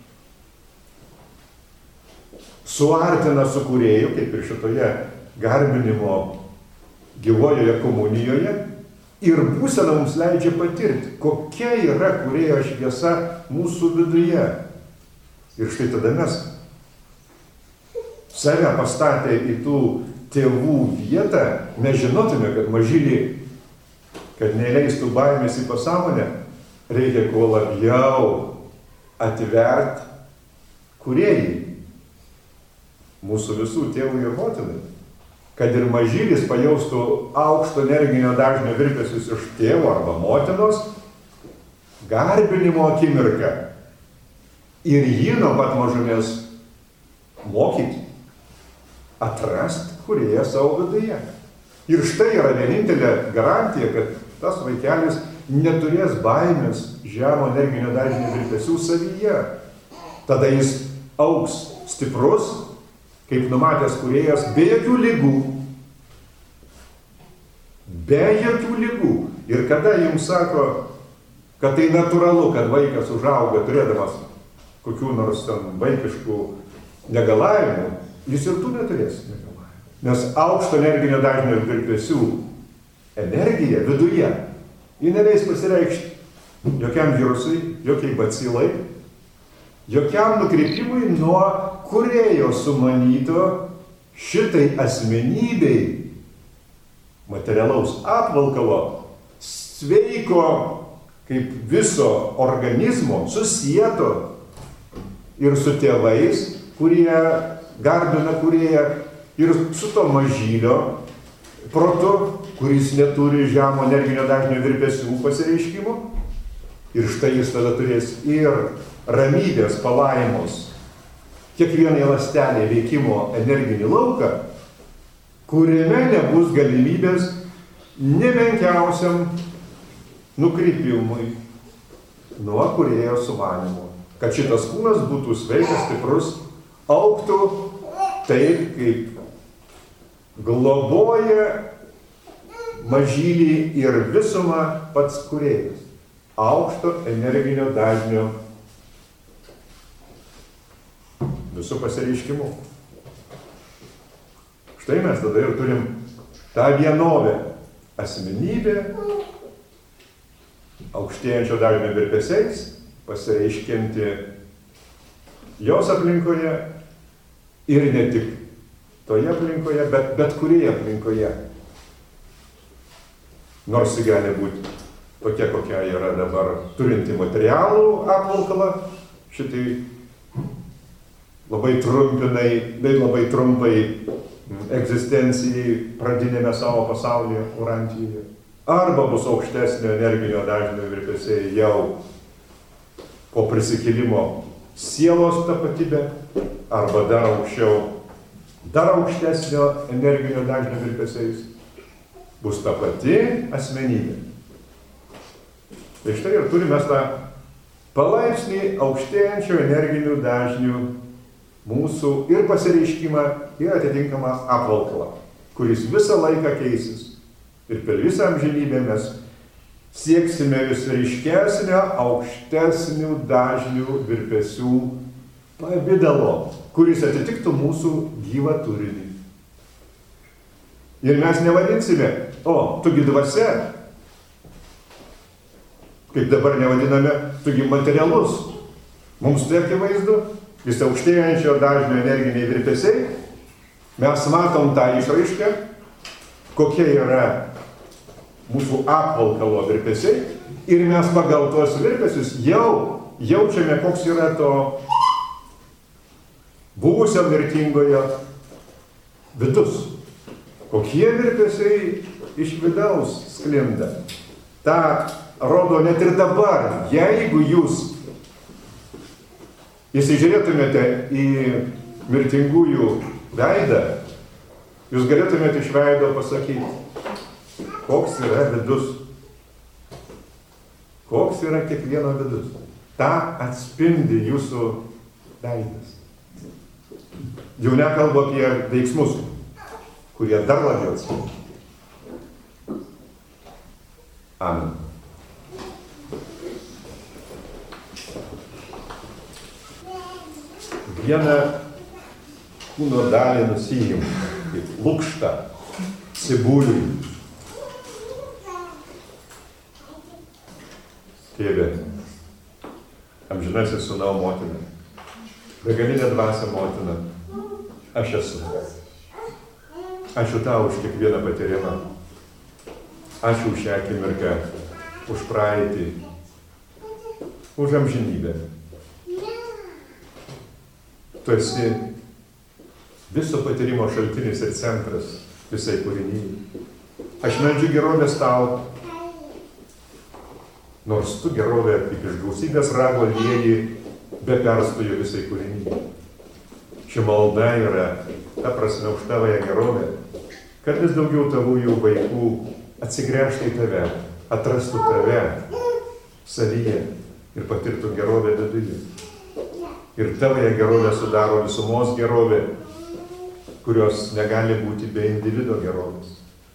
suartina su kūrėju, kaip ir šitoje garbinimo gyvojoje komunijoje, ir būsena mums leidžia patirti, kokia yra kūrėjo šviesa mūsų viduje. Ir štai tada mes save pastatę į tų tėvų vietą, mes žinotume, kad mažylį, kad neleistų baimės į pasąmonę, reikia kuo labiau atvert kūrėjai, mūsų visų tėvų ir motinai. Kad ir mažylis pajaustų aukšto energinio dažnio virpesius iš tėvo arba motinos, garbinimo akimirką. Ir jį nuo pat mažumės mokyti, atrast kūrėją savo viduje. Ir štai yra vienintelė garantija, kad tas vaikelis neturės baimės žemo energinio dažnio virpesių savyje. Tada jis augs stiprus, kaip numatęs kūrėjas, be jokių ligų. Be jokių ligų. Ir kada jums sako, kad tai natūralu, kad vaikas užauga turėdamas kokių nors ten vaikiškų negalavimų, jis ir tu neturėsi negalavimų. Nes aukšto energinio dažnio virpesių energija viduje, ji neleis pasireikšti jokiam virusui, jokiai bacilai, jokiam nukreipimui nuo kūrėjo sumanyto šitai asmenybei materialaus apvalkalo, sveiko kaip viso organizmo, susieto ir su tėvais, kurie garbina kūrėją, ir su to mažylio protu, kuris neturi žemo energinio dažnio virpesių pasireiškimų. Ir štai jis tada turės ir ramybės palaimos kiekvienai ląstelei veikimo energinį lauką, kuriame nebus galimybės nemenkiausiam nukrypimui nuo kūrėjo sumanymo. Kad šitas kūnas būtų sveikas, stiprus, augtų taip, kaip globoja mažylį ir visumą pats kūrėjas. Aukšto energinio dažnio visų pasireiškimų. Štai mes tada ir turim tą vienovę. Asmenybė, aukštėjančio dažnio virpesiais, pasireiškianti jos aplinkoje ir ne tik toje aplinkoje, bet kurioje aplinkoje. Nors ji gali būti tokia, kokia yra dabar, turinti materialų apvalkalą, šitai labai trumpai egzistencijai pradinėme savo pasaulyje, Urantijoje. Arba bus aukštesnio energinio dažnio virpesiai jau po prisikėlimo sielos tapatybė, arba dar aukščiau, dar aukštesnio energinio dažnio virpesiais bus ta pati asmenybė. Tai štai ir turime tą palaipsniui aukštėjančių energinių dažnių mūsų ir pasireiškimą ir atitinkamą apvalkalą, kuris visą laiką keisis. Ir per visą amžinybę mes sieksime vis ryškesnio, aukštesnių dažnių virpesių pavidalo, kuris atitiktų mūsų gyvą turinį. Ir mes nevadinsime, tugi dvasia, kaip dabar nevadiname, tugi materialus. Mums tai akivaizdu, jis aukštėjančio dažnio energiniai virpesiai, mes matom tą išraišką, kokie yra mūsų apvalkalo virpesiai, ir mes pagal tuos virpesius jau jaučiame, koks yra to buvusio mirtingojo vidus. Kokie virpesiai iš vidaus sklinda. Ta rodo net ir dabar, jeigu jūs įsižiūrėtumėte į mirtingųjų veidą, jūs galėtumėte iš veido pasakyti, koks yra vidus. Koks yra kiekvieno vidus. Ta atspindi jūsų veidas. Jau nekalbu apie veiksmus, kurie dar labiau atspindi. Amen. Vieną kūno dalį nusijim, kaip lukštą, cibuliui. Tėve, amžinasis sūnau motina, begalinė dvasia motina, aš esu. Ačiū tau už kiekvieną patyrimą. Ačiū už šią akimirką, už praeitį, už amžinybę. Tu esi viso patyrimo šaltinis ir centras visai kūrinyje. Aš meldžiu gerovės tau, nors tu gerovę kaip iš gausybės rago lieji, be perstojo visai kūrinyje. Ši malda yra ta prasme už tavąją gerovę, kad vis daugiau tavųjų vaikų atsigręžtų į tave, atrastų tave savyje ir patirtų gerovę viduje. Ir tavąją gerovę sudaro visumos gerovė, kurios negali būti be individo gerovės.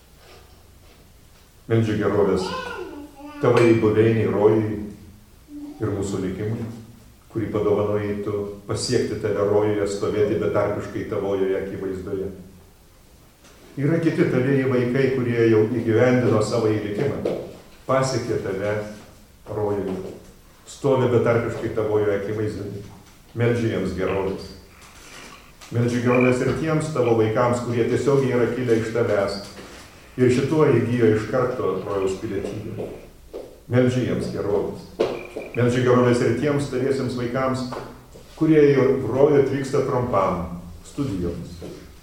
Meldžiu gerovės tavai buveiniai, rojai ir mūsų likimui, kurį padovanojai tu pasiekti tave rojuje, stovėti betarpiškai tavojoje akivaizdoje. Yra kiti tavieji vaikai, kurie jau įgyvendino savo įlikimą, pasiekė tave rojuje, stovi betarpiškai tavojoje akivaizdoje. Meldžiu jiems gerovės. Meldžiu gerovės ir tiems tavo vaikams, kurie tiesiogiai yra kilę iš tavęs ir šituo įgyjo iš karto rojaus pilietybę. Meldžiu jiems gerovės. Meldžiu gerovės ir tiems taviesiems vaikams, kurie į rojų atvyksta trumpam studijoms.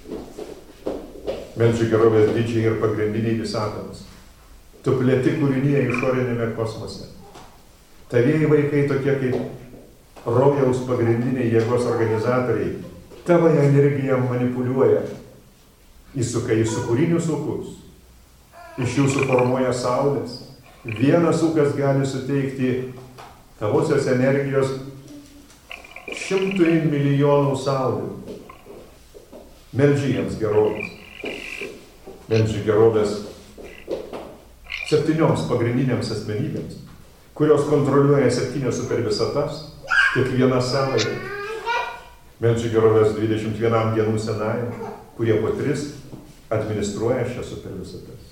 Meldžiu gerovės didžiai ir pagrindiniai visatoms. Tu plėti kūrinyje išorinėme kosmose. Tavieji vaikai tokie kaip rojaus pagrindiniai jėgos organizatoriai, tavo energiją manipuliuoja, įsuka į sukūrinius ūkus, iš jų suformuoja saulės. Vienas ūkas gali suteikti tavosios energijos 100 milijonų saulių. Meldžiu jiems gerovės. Meldžiu gerovės 7 pagrindinėms asmenybėms, kurios kontroliuoja 7 supervisatas, kiekviena savai. Meldžiu gerovės 21 dienų senajam, kurie po 3 administruoja šias supervisatas.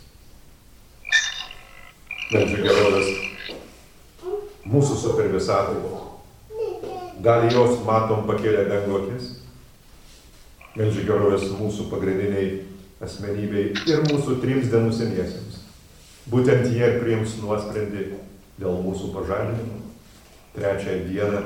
Meldžiu gerovės mūsų supervisatai. Dalį jos matom pakėlę dangokis. Meldžiu gerovės mūsų pagrindiniai asmenybei ir mūsų 3 dienų seniesiems. Būtent jie priims nuosprendį dėl mūsų pažadinimo. 3 dieną,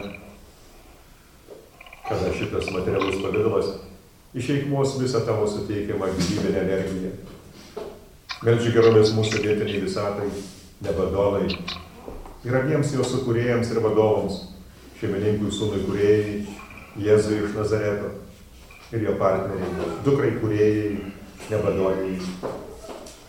kada šitas materialus pavidalas išeikvos visą tavo suteikiamą gyvybinę energiją. Meldžiu gerovės mūsų vietiniai visatai, nebadonai, ir abiems jos sukūrėjams ir vadovams, šeimininkui sūnui kūrėjai, Jėzui iš Nazareto ir jo partneriai, dukrai kūrėjai, nebadoniai.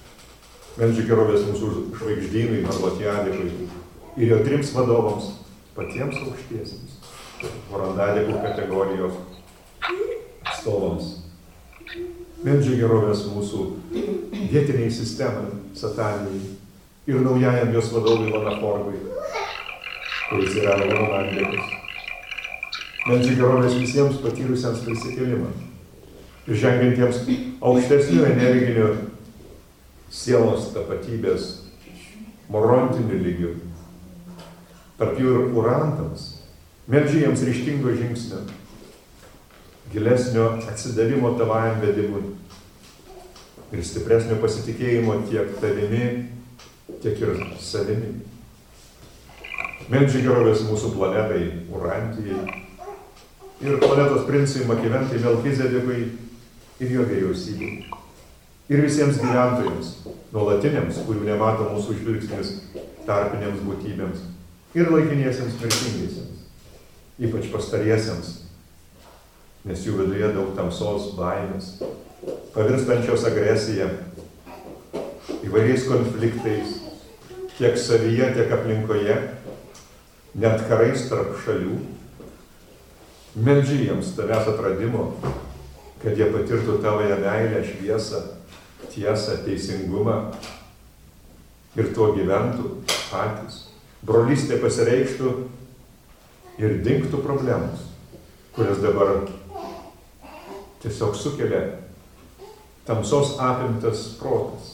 Meldžiu gerovės mūsų žvaigždynui, Marlotijadikui ir jo 3 vadovams, patiems aukštiesiems, vorandadikų kategorijos atstovams. Meldžiu gerovės mūsų vietiniai sistemai, sataniniai ir naujajam jos vadovui Vanaforgui, kuris yra Voronandikas. Meldžiu gerovės visiems patyrusiems prisikėlimą ir žengiantiems aukštesnių energinių sielos tapatybės morontinių lygių. Tarp jų ir urantams. Meldžiu jiems ryžtingo žingsnio, gilesnio atsidavimo tavajam vedimui ir stipresnio pasitikėjimo tiek tavimi, tiek ir savimi. Meldžiu gerovės mūsų planetai Urantijai ir planetos princui Makiventai Melchizedekui ir jo vyriausybei. Ir visiems gyventojams, nuolatiniams, kurių nemato mūsų žvilgsnis, tarpinėms būtybėms ir laikiniesiems mirtingiesiems, ypač pastariesiems, nes jų viduje daug tamsos, baimės, pavirstančios agresija, įvairiais konfliktais, tiek savyje, tiek aplinkoje, net karais tarp šalių. Meldžiu jiems tavęs atradimo, kad jie patirtų tavąją meilę, šviesą, tiesą, teisingumą ir tuo gyventų patys. Brolystė pasireikštų ir dingtų problemos, kurias dabar tiesiog sukelia tamsos apimtas protas.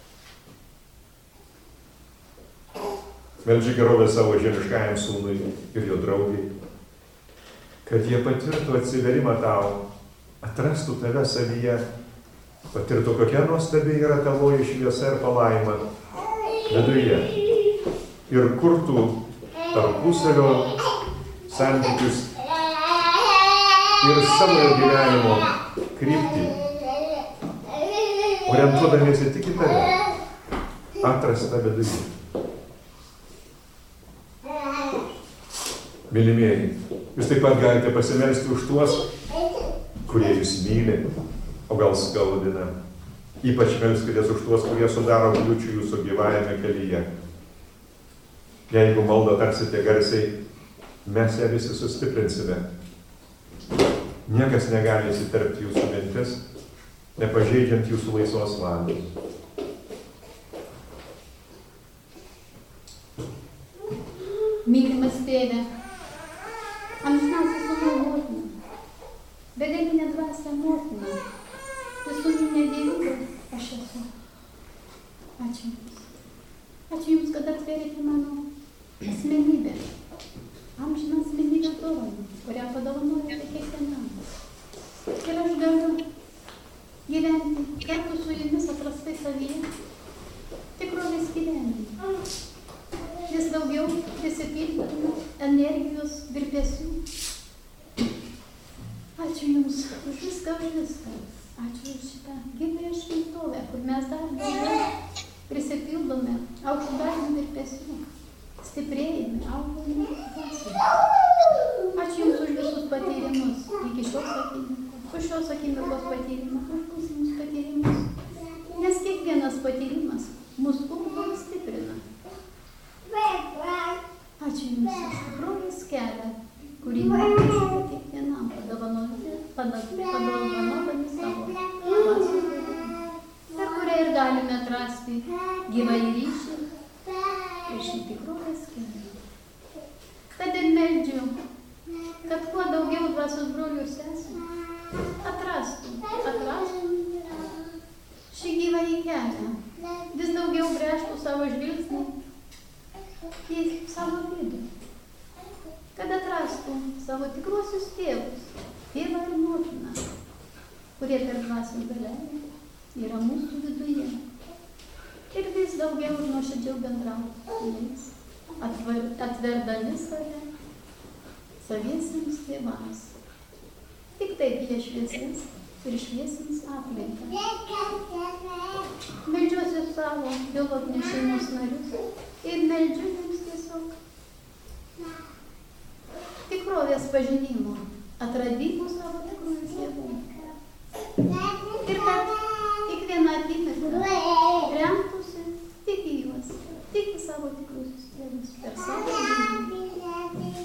Meldžiu gerovę savo žemiškajam sūnui ir jo draugiai, kad jie patirtų atsiverimą tau, atrastų tave savyje, patirtų, kokia nuostabi yra tavoji šviesa ir palaima viduje ir kurtų tarpusavio santykius ir savo gyvenimo kryptį, orientuodamiesi tik į tave, atrastą viduje. Mylimieji, jūs taip pat galite pasimelsti už tuos, kurie jūs myli, o gal skaudina. Ypač melskitės už tuos, kurie sudaro kliūčių jūsų gyvajame kelyje. Jeigu maldą tarsite garsiai, mes ją visi sustiprinsime. Niekas negali įsiterpti jūsų mintis, nepažeidžiant jūsų laisvos valios.
Mylimas tėve, amžinasis sūnau motina, begalinė dvasia motina, visuminė dievybė aš esu. Ačiū Jums. Ačiū Jums, kad atvėrėte mano asmenybę. Amžiną asmenybę dovaną, kurią padovanojate kiekvienam. Ir aš galiu gyventi kartu su Jumis atrastai savyje, tikrovės gyvenimą. Vis daugiau prisipildome energijos virpesių. Ačiū Jums už viską, už viską. Ačiū už šitą gyvąją šventovę, kur mes dar daugiau prisipildome aukštų virpesių, stiprėjame, augame dvasioje. Ačiū Jums už visus patyrimus iki šios akimirkos, už šios akimirkos patyrimą, už būsimus patyrimus, nes kiekvienas patyrimas mus ugdo ir stiprina. Ačiū Jums už tikrovės kelią, kurį matysite kiekvienam, padovanodami savo dvasios vedimą, per kurią ir galime atrasti gyvąjį ryšį ir šį tikrovės kelią. Tad ir meldžiu, kad kuo daugiau dvasios brolių ir sesių atrastų šį gyvąjį kelią, vis daugiau gręžtų savo žvilgsnį į savo vidų, kad atrastų savo tikruosius tėvus, tėvą ir motiną, kurie per dvasios dalelę yra mūsų viduje. Ir vis daugiau ir nuoširdžiau bendrauti su jais, atverdami save saviesiems tėvams. Tik taip jie šviesins ir šviesins aplinką. Meldžiuosi savo biologinės šeimos narius ir meldžiu jums tiesiog tikrovės pažinimo, atradimo savo tikrųjų tėvų. Ir kad kiekvieną akimirką remtųsi tik į juos, tik į savo tikruosius tėvus per savo gyvenimą.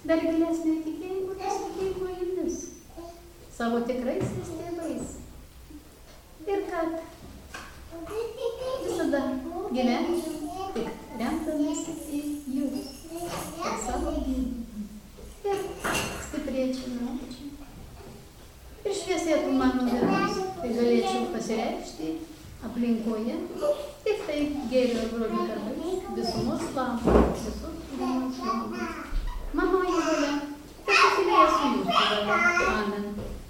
dar gilesnio tikėjimo ir pasitikėjimo jumis, savo tikraisiais tėvais. Ir kad visada gyvenčiau tik remdamasis į jūs, ir savo gyvenimą. Ir stiprėčiau, naučiau. Ir šviesėtų mano dienos, tai galėčiau pasireikšti aplinkoje, tik tai gėrio ir grožio darbais, visumos labui, visos kūrimos labui. Mano įvalia, tai susilieja su jūsų valia. Amen.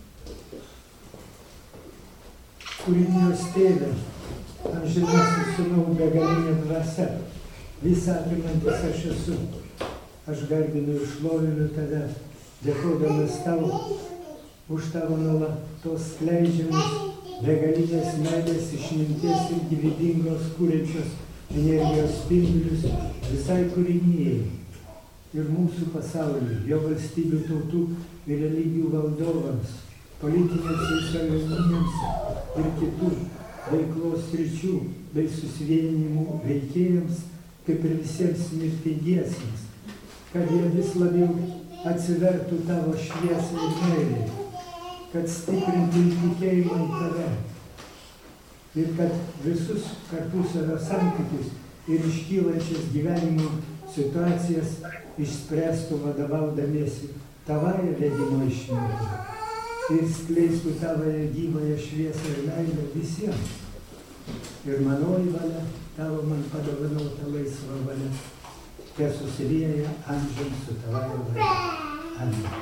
Kūrinijos tėve, amžinasis Sūnau begalinė dvasia, visą apimantis aš esu. Aš garbinu ir šlovinu tave, dėkodamas tau už tavo nuolatos skleidžiamus begalinės meilės, išminties ir gyvybingos kūrenčios energijos spindulius visai kūrinijai ir mūsų pasauliui, jo valstybių, tautų ir religijų valdovams, politinėms ir sąjunginiams ir kitų veiklos sričių bei susivienijimų veikėjams, kaip ir visiems mirtingiesiems, kad jie vis labiau atsivertų tavo šviesai ir meilei, kad stiprintų tikėjimą į tave ir kad visus tarpusavio santykius ir iškylančias gyvenimo situacijas išspręstų vadovaudamiesi tavąją vedimo išmintį ir skleistų tavąją gyvąją šviesą ir meilę visiems. Ir manoji valia, tavo man padovanota laisva valia, te susilieja amžiams su tavąja valia. Amen.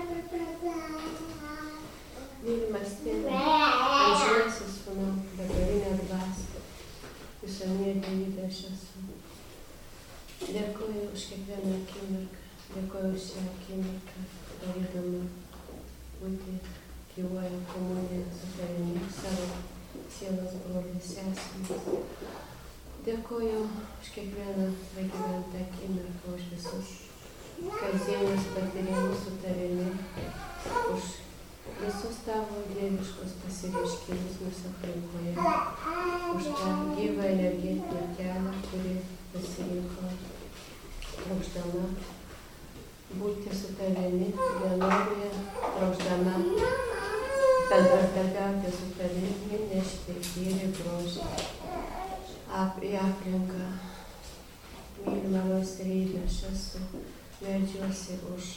Mylimas tėve, amžinasis Sūnau, begalinė dvasia, visuomet gyvybė aš esu. Dėkoju už kiekvieną akimirką, dėkoju už šią akimirką, galėdama būti gyvoje komunijoje su tavimi, savo sielos broliais sesėmis. Dėkoju už kiekvieną gyventą akimirką, už visus kasdienius patyrimus su tavimi, už visus tavo dieviškus pasireiškimus mūsų aplinkoje, už tą gyvą energetinį kelią, kurį pasirinko, trokšdama būti su tavimi vienoje, trokšdama bendradarbiauti su tavimi, nešti gėrį, grožį į aplinką. Mylimas Rėvė, aš esu, meldžiuosi už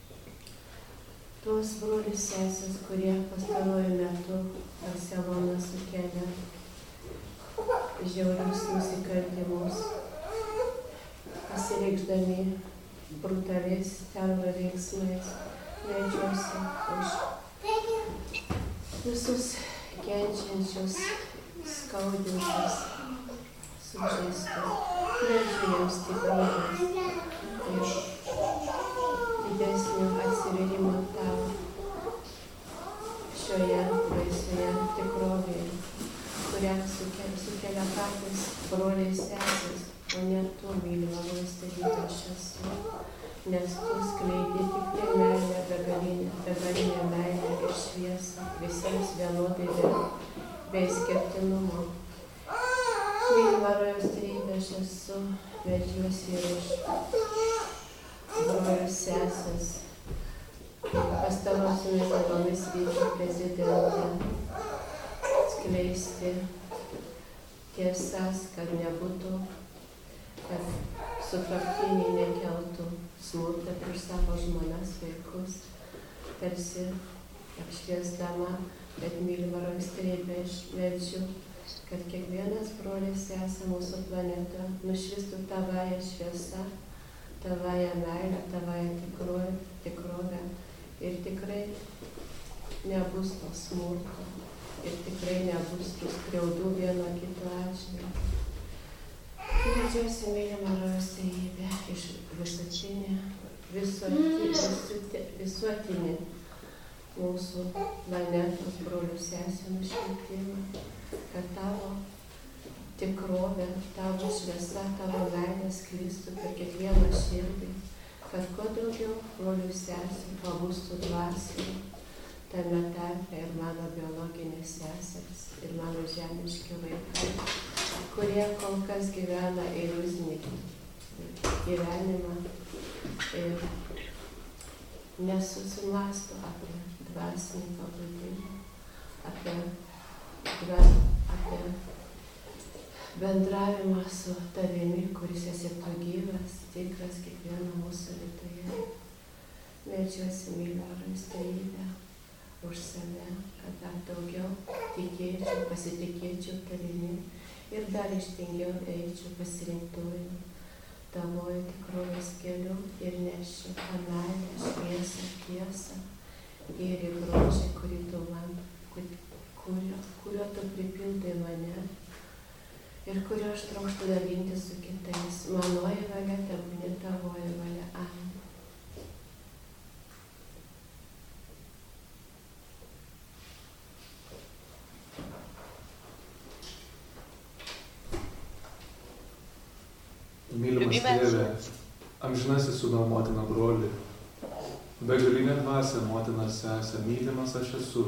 tuos brolius sesės, kurie pastaruoju metu Barceloną sukelia žiaurius nusikaltimus, pasireikšdami brutaliais teroro veiksmais. Meldžiuosi už visus kenčiančius, skaudintus, sužeistus. Meldžiu jiems stiprybės ir didesnio atsivėrimo tau šioje baisioje tikrovėje, kurią sukelia patys broliai sesės, o ne tu, mylima valstybė, aš esu, nes tu skleidi tik tai meilę, begalinę meilę ir šviesą visiems vienodai be išskirtinumo. Mylima valstybė, aš esu, meldžiuosi ir už brolius sesės, pastarosiomis dienomis vyko prezidentė, skleisti tiesas, kad nebūtų, kad sutuoktiniai nekeltų smurtą prieš savo žmonas, vaikus, tarsi apšviesdama, bet mylima valstybė, aš meldžiu, kad kiekvienas brolis sesė mūsų planeta nušvistų tavąją šviesą, tavąją meilę, tavąją tikrovę ir tikrai nebus to smurto ir tikrai nebus tų skriaudų vieno kito atžvilgiu. Meldžiuosi, mylima valstybė, iš visuotinį mūsų planetos brolių sesių nušvietimą, kad tavo tikrovė, tavo šviesa, tavo meilė sklistų per kiekvieną širdį, kad kuo daugiau brolių sesių pabustų dvasiai, tame tarpe ir mano biologinės seserys, ir mano žemiški vaikai, kurie kol kas gyvena iliuzinį gyvenimą ir nesusimąsto apie dvasinį pabudimą, apie bendravimą su tavimi, kuris esi tu gyvas, tikras kiekvieno mūsų viduje. Meldžiuosi, mylimas Trejybė, už save, kad dar daugiau tikėčiau, pasitikėčiau tavimi ir dar ištingiau eičiau pasirinktuoju tavoju tikrovės keliu ir nešiu tą meilę, šviesą, tiesą, gėrį, grožį, kuriuo tu pripildai mane ir kuriuo aš trokštu dalintis su kitais. Manoji valia, tebūnie tavoji valia. Amen.
Mylimas Tėve, amžinasis Sūnau, motina, broli, begalinė dvasia, motina, sesė, mylimas aš esu.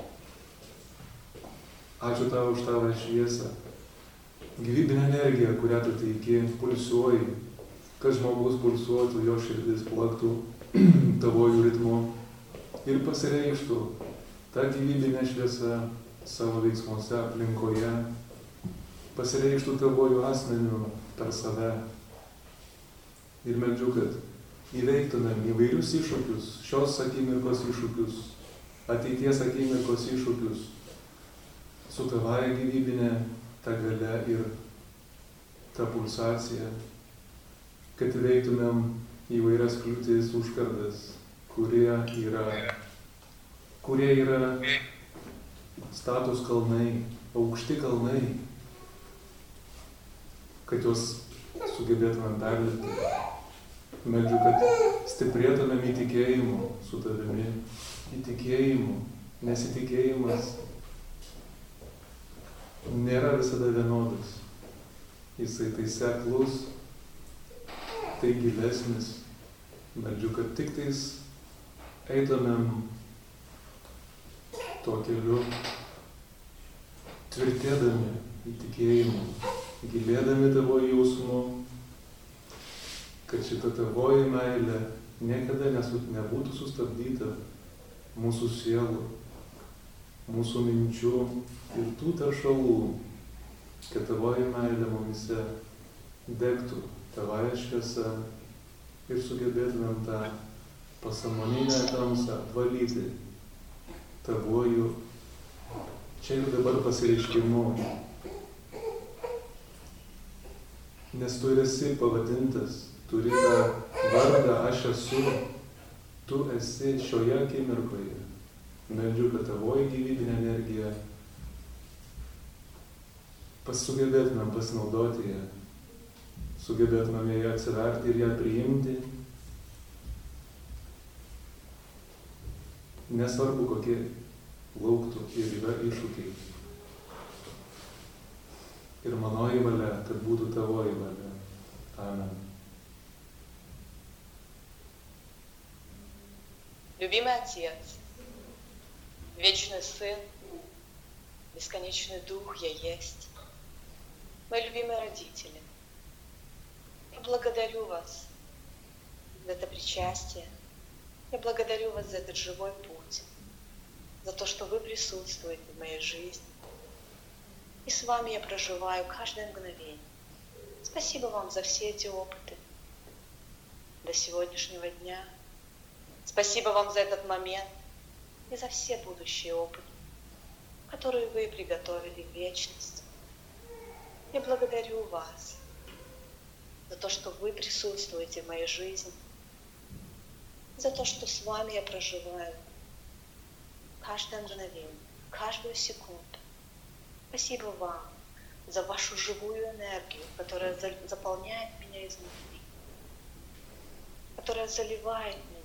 Ačiū tau už tavo šviesą, gyvybinę energiją, kurią tu teiki, pulsuoji, kad žmogus pulsuotų, jo širdis plaktų tavojų ritmu ir pasireikštų tą gyvybinę šviesą savo veiksmuose aplinkoje, pasireikštų tavojų asmeniu per save. Ir meldžiu, kad įveiktumėm įvairius iššūkius, šios akimirkos iššūkius, ateities akimirkos iššūkius, su tavąja gyvybinė ta galia ir ta pulsacija, kad įveiktumėm įvairias kliūtis, užkardas, kurie yra status kalnai, aukšti kalnai, kad juos sugebėtumėm perlipti. Meldžiu, kad stiprėtumėm įtikėjimu su tavimi, įtikėjimu, nes įtikėjimas nėra visada vienodas. Jisai tai seklus, tai gilesnis. Meldžiu, kad tik tais eitumėm tuo keliu, tvirtėdami įtikėjimu, gilėdami tavo jausmu, kad šita tavoji meilė niekada nebūtų sustabdyta mūsų sielų, mūsų minčių ir tų teršalų, kad tavoji meilė mumise degtų tavąją šviesą ir sugebėtumėm tą pasąmoninę tamsą apvalyti tavojų čia ir dabar pasireiškimu. Nes tu esi pavadintas, turi tą vardą aš esu, tu esi šioje akimirkoje. Meldžiu, kad tavoji gyvybinė energija sugebėtumėm pasinaudoti ją, sugebėtumėm ją atsiverti ir ją priimti. Nesvarbu, kokie lauktų ir yra iššūkiai. Ir manoji valia, kad būtų tavoji valia. Amen.
Любимый Отец, Вечный Сын, Бесконечный Дух я есть, мои любимые родители, я благодарю вас за это причастие, я благодарю вас за этот живой путь, за то, что вы присутствуете в моей жизни. И с вами я проживаю каждое мгновение. Спасибо вам за все эти опыты до сегодняшнего дня. Спасибо вам за этот момент и за все будущие опыты, которые вы приготовили в вечность. Я благодарю вас за то, что вы присутствуете в моей жизни, за то, что с вами я проживаю каждое мгновение, каждую секунду. Спасибо вам за вашу живую энергию, которая заполняет меня изнутри, которая заливает меня.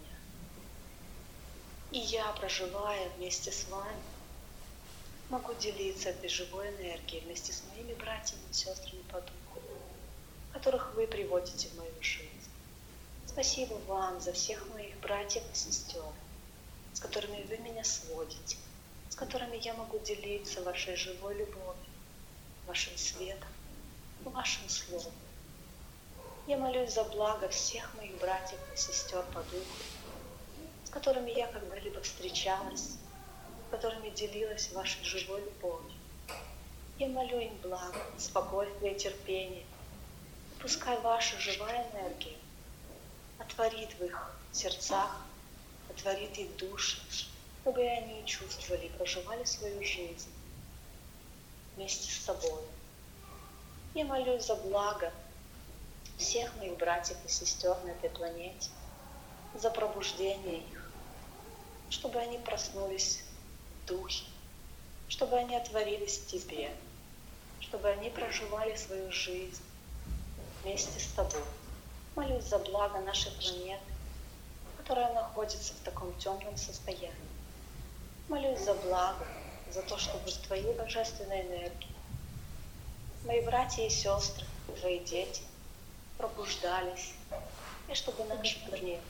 И я, проживая вместе с вами, могу делиться этой живой энергией вместе с моими братьями и сестрами по духу, которых вы приводите в мою жизнь. Спасибо вам за всех моих братьев и сестер, с которыми вы меня сводите, с которыми я могу делиться вашей живой любовью, вашим светом, вашим словом. Я молюсь за благо всех моих братьев и сестер по духу, с которыми я когда-либо встречалась, которыми делилась вашей живой любовью. Я молю им блага, спокойствия и терпения. Пускай ваша живая энергия отворит в их сердцах, отворит их души, чтобы и они чувствовали и проживали свою жизнь вместе с собой. Я молюсь за благо всех моих братьев и сестер на этой планете, за пробуждение их, чтобы они проснулись в духе, чтобы они отворились в тебе, чтобы они проживали свою жизнь вместе с тобой. Молюсь за благо нашей планеты, которая находится в таком темном состоянии. Молюсь за благо, за то, чтобы в твоей божественной энергии мои братья и сестры, твои дети пробуждались, и чтобы наша планета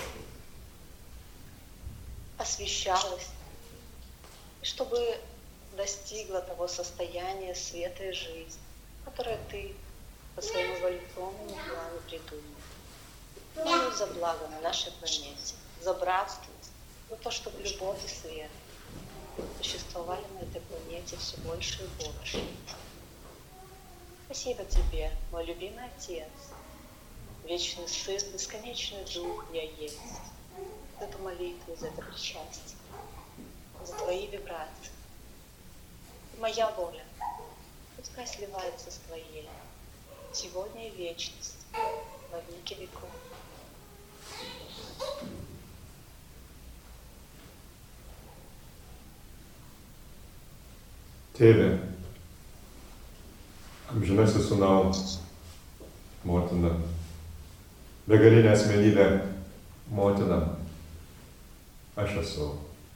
освещалась, и чтобы достигла того состояния света и жизни, которое ты по своему эволюционному плану придумал. Молюсь за благо на нашей планете, за братство, за то, чтобы любовь и свет существовали на этой планете все больше и больше. Спасибо тебе, мой любимый Отец, вечный Сын, бесконечный Дух я есть, за эту молитву, за это причастие, за твои вибрации. И моя воля пускай сливается с твоей, сегодня и вечность, во веки веков.
Tėve, amžinasis sūnau, motina, begalinė asmenybė, motina, aš esu.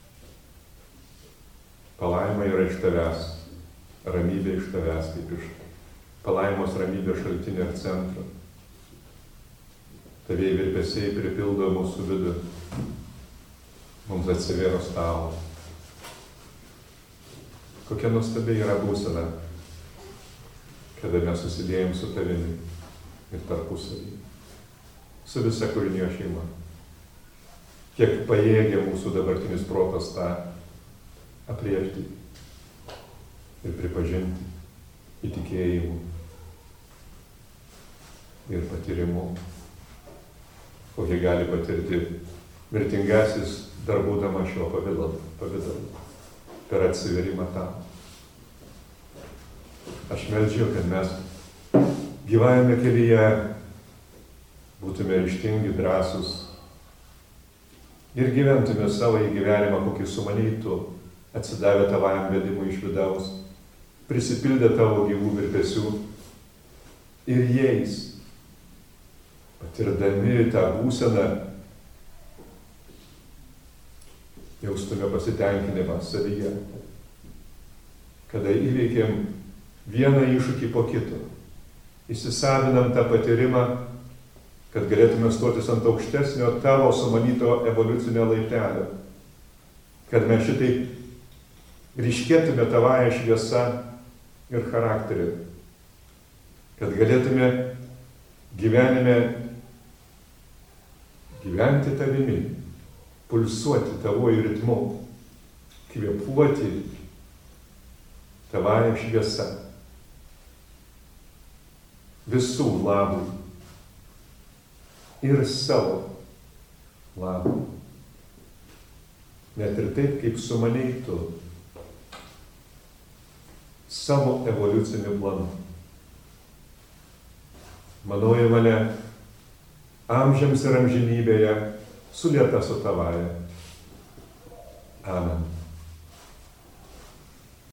Palaima yra iš tavęs, ramybė iš tavęs, kaip iš palaimos ramybės šaltinio ir centro. Tavėjai virpesiai pripildo mūsų vidų, mums atsivėro stalą. Kokia nuostabi yra būsena, kada mes susidėjom su tavimi ir tarpusavį, su visa kūrinijos šeima. Kiek pajėgia mūsų dabartinis protas tą apriepti ir pripažinti įtikėjimu ir patyrimu, kokie gali patirti mirtingasis dar būdama šio pavidalu per atsiverimą tam. Aš meldžiu, kad mes gyvajame kelyje būtume ryžtingi, drąsūs ir gyventume savo gyvenimą, kokį sumanytų, atsidavę tavajam vedimui iš vidaus, prisipildę tavo gyvų virpesių ir jais, patirdami tą būseną, jaustume pasitenkinimą savyje, kada įveikėm vieną iššūkį po kito, įsisavinam tą patyrimą, kad galėtume stotis ant aukštesnio tavo sumanyto evoliucinio laiptelio, kad mes šitaip ryškėtume tavąją šviesą ir charakterį, kad galėtume gyvenime gyventi tavimi, pulsuoti tavoju ritmu, kvėpuoti tavąją šviesą visų labui ir savo labui. Net ir taip, kaip sumanei tu savo evoliuciniu planu. Manoji valia amžiams ir amžinybėje sulieta su tavaja. Amen.